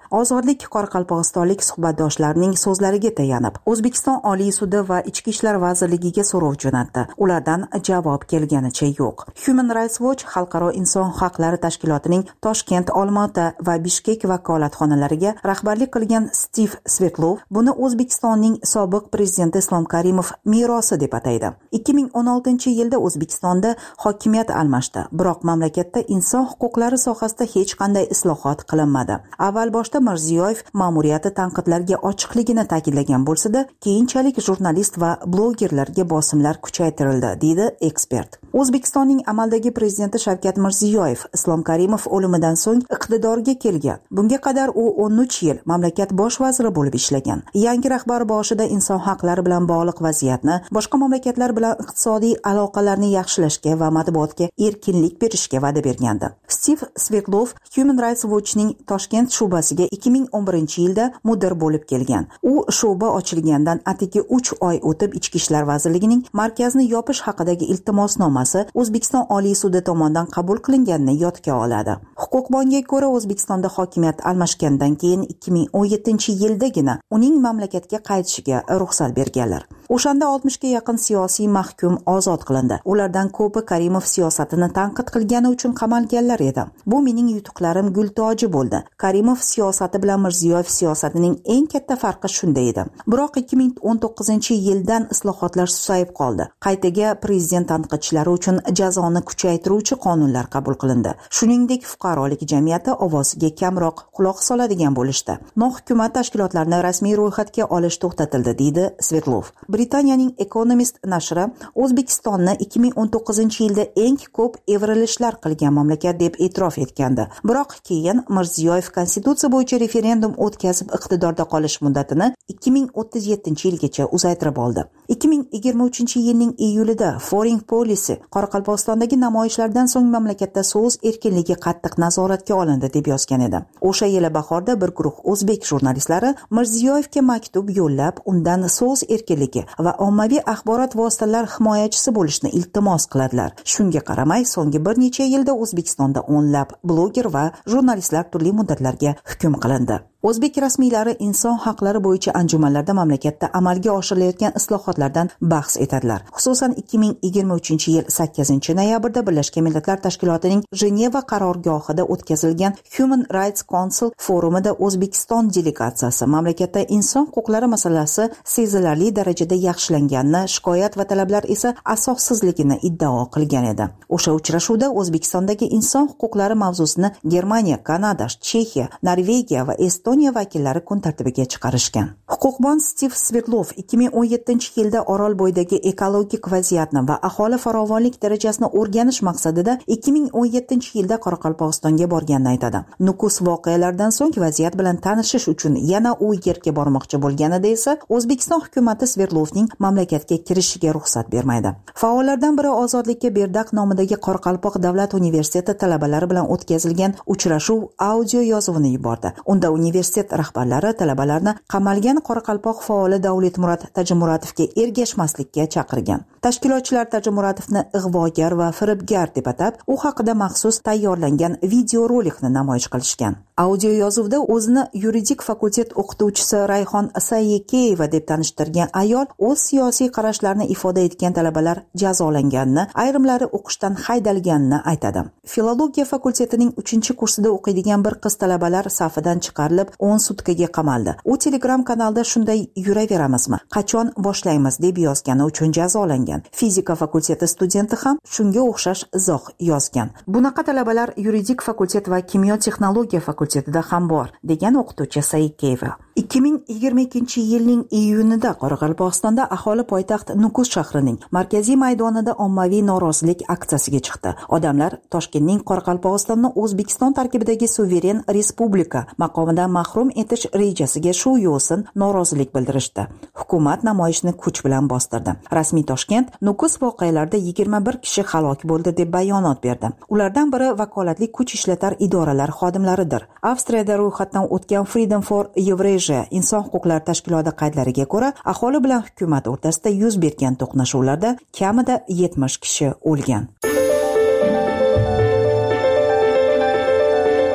Speaker 1: Ozodlik qoraqalpog'istonlik suhbatdoshlarining so'zlariga tayanib, O'zbekiston Oliy sudi va Ichki ishlar vazirligiga so'rov jo'natdi. Ulardan javob kelganicha yo'q. Human Rights Watch xalqaro inson huquqlari tashkilotining Toshkent, Olmaota va Bishkek vakolatxonalariga rahbarlik qilgan Stiv Svetlov buni O'zbekistonning sobiq prezidenti Islom Karimov merosi deb ataydi. ikki ming o'n oltinchi yilda O'zbekistonda hokimiyat almashdi, biroq mamlakatda inson huquqlari sohasida hech qanday islohot qilinmadi. Avval boshda Mirziyoyev ma'muriyati tanqidlarga ochiqligini ta'kidlagan bo'lsa-da, keyinchalik jurnalist va blogerlarga bosimlar kuchaytirildi, deydi ekspert. O'zbekistonning amaldagi prezidenti Shavkat Mirziyoyev Islom Karimov o'limidan so'ng iqtidorga kelgan. Bunga qadar u o'n uch yil mamlakat bosh vaziri bo'lib ishlagan. Yangi rahbar boshida inson huquqlari bilan bog'liq vaziyatni, boshqa mamlakatlar bilan iqtisodiy aloqalarni yaxshilashga va matbuotga erkinlik berishga va'da bergandi. Stiv Svetlov Human Rights Watch'ning Toshkent shubasiga ikki ming o'n birinchi yilda mudir bo'lib kelgan. U shuba ochilgandan atigi uch oy o'tib Ichki ishlar vazirligining markazni yopish haqidagi iltimosnomasi O'zbekiston Oliy sudi tomonidan qabul qilinganini yodga oladi. Huquqbonga ko'ra, O'zbekistonda hokimiyat almashgandan keyin ikki ming o'n yettinchi yildagina uning mamlakatga qaytishiga ruxsat berganlar. O'shanda oltmishga yaqin siyosiy mahkum ozod qilindi. Ulardan ko'pi Karimov siyosatini tanqid qilgani uchun qamalganlar edi. Bu mening yutuqlarim gul toji bo'ldi. Karimov siyosati bilan Mirziyoyev siyosatining eng katta farqi shunda edi. Biroq ikki ming o'n to'qqizinchi yildan islohotlar susayib qoldi. Qaytaga prezident tanqidchilari uchun jazoni kuchaytiruvchi qonunlar qabul qilindi. Shuningdek, fuqarolik jamiyati ovoziga kamroq quloq soladigan bo'lishdi. Nohukumat tashkilotlarini rasmiy ro'yxatga olish to'xtatildi, deydi Svetlov. Britaniyaning Economist nashri O'zbekistonni ikki ming o'n to'qqizinchi yilda eng ko'p evrilishlar qilgan mamlakat deb e'tirof etgandi. Biroq keyin Mirziyoyev konstitutsiya bo'yicha referendum o'tkazib iqtidorda qolish muddatini ikki ming o'ttiz yettinchi yilgacha uzaytirib oldi. ikki ming yigirma uchinchi yilning iyulida Foreign Policy Qoraqalpog'istondagi namoyishlardan so'ng mamlakatda so'z erkinligi qattiq nazoratga olindi deb yozgan edi. O'sha yili bahorda bir guruh o'zbek jurnalistlari Mirziyoyevga maktub yo'llab, undan so'z erkinligi va ommaviy axborot vositalar himoyachisi bo'lishni iltimos qiladilar. Shunga qaramay, so'nggi bir necha yilda O'zbekistonda o'nlab bloger va jurnalistlar turli muddatlarga hukm qilindi. O'zbek rasmiylari inson huquqlari bo'yicha anjumanlarda mamlakatda amalga oshirilayotgan islohotlardan bahs etadilar. Xususan ikki ming yigirma uchinchi yil sakkizinchi noyabrda Birlashgan Millatlar Tashkilotining Jeneva qarorgohida o'tkazilgan Human Rights Council forumida O'zbekiston delegatsiyasi mamlakatda inson huquqlari masalasi sezilarli darajada yaxshilanganini, shikoyat va talablar esa asossizligini iddao qilgan edi. O'sha uchrashuvda O'zbekistondagi inson huquqlari mavzusini Germaniya, Kanada, Chexiya, Norvegiya va Estoniya vakillari kun tartibiga chiqarishgan. Huquqbon Stiv Svetlov ikki ming o'n yettinchi yilda Orolbo'ydagi ekologik vaziyatni va aholi farovonlik darajasini o'rganish maqsadida ikki ming o'n yettinchi yilda Qoraqalpog'istonga borganini aytadi. Nukus voqealardan so'ng vaziyat bilan tanishish uchun yana u yerga bormoqchi bo'lganida esa O'zbekiston hukumatı Svetlovning mamlakatga kirishiga ruxsat bermaydi. Faollardan biri Ozodlikka Berdaq nomidagi Qoraqalpoq davlat universiteti talabalari bilan o'tkazilgan uchrashuv audio yozuvini yubordi. Unda universitet rahbarlari talabalarni qamalgan Qoraqalpoq faoli Davletmurod Tajimuratovga ergashmaslikka chaqirgan. Tashkilotchilar Tajimuratovni ig'vogar va firibgar deb atab, u haqida maxsus tayyorlangan videorolikni namoyish qilishgan. Audio yozuvda o'zini yuridik fakultet o'qituvchisi Rayhon Sayekeyeva deb tanishtirgan ayol o'z siyosiy qarashlarini ifoda etgan talabalar jazolanganini, ayrimlari o'qishdan haydalganini aytadi. Filologiya fakultetining uchinchi kursida o'qiydigan bir qiz talabalar safidan chiqarilib o'n sutkaga qamaldi. U Telegram kanalda shunday yuraveramizmi, qachon boshlaymiz deb yozgani uchun jazolangan. Fizika fakulteti studenti ham shunga o'xshash izoh yozgan. Bunaqa talabalar yuridik fakultet va kimyo texnologiya fakultetida ham bor, degan o'qituvchi Saikeva. ikki ming yigirma ikkinchi yilning iyunida Qoraqalpog'istonda aholi poytaxt Nukus shahrining markaziy maydonida ommaviy norozilik aksiyasiga chiqdi. Odamlar Toshkentning Qoraqalpog'istonni O'zbekiston tarkibidagi suveren respublika maqomidan mahrum etish rejasiga shu yo'sin norozilik bildirishdi. Hukumat namoyishni kuch bilan bostirdi. Rasmiy Toshkent Nukus voqealarida yigirma bir kishi halok bo'ldi deb bayonot berdi. Ulardan biri vakolatli kuch ishlatar idoralar xodimlaridir. Avstriyada ro'yxatdan o'tgan Freedom for Eurasia inson huquqlari tashkiloti qaydlariga ko'ra, aholi bilan hukumat o'rtasida yuz bergan to'qnashuvlarda kamida yetmish kishi o'lgan.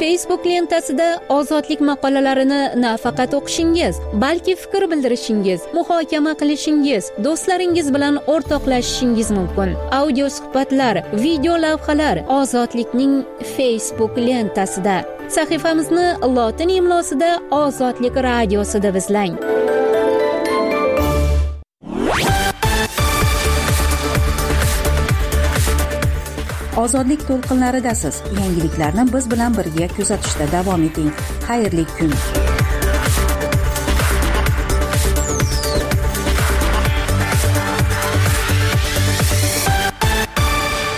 Speaker 17: Facebook lentasida ozodlik maqolalarini nafaqat o'qishingiz, balki fikr bildirishingiz, muhokama qilishingiz, do'stlaringiz bilan o'rtoqlashishingiz mumkin. Audio suhbatlar, video lavhalar ozodlikning Facebook lentasida. Sahifamizni lotin imlosida Ozodlik radiosi deb izlang.
Speaker 1: Ozodlik to'lqinlaridasiz. Yangiliklarni biz bilan birga kuzatishda davom eting. Xayrli kun.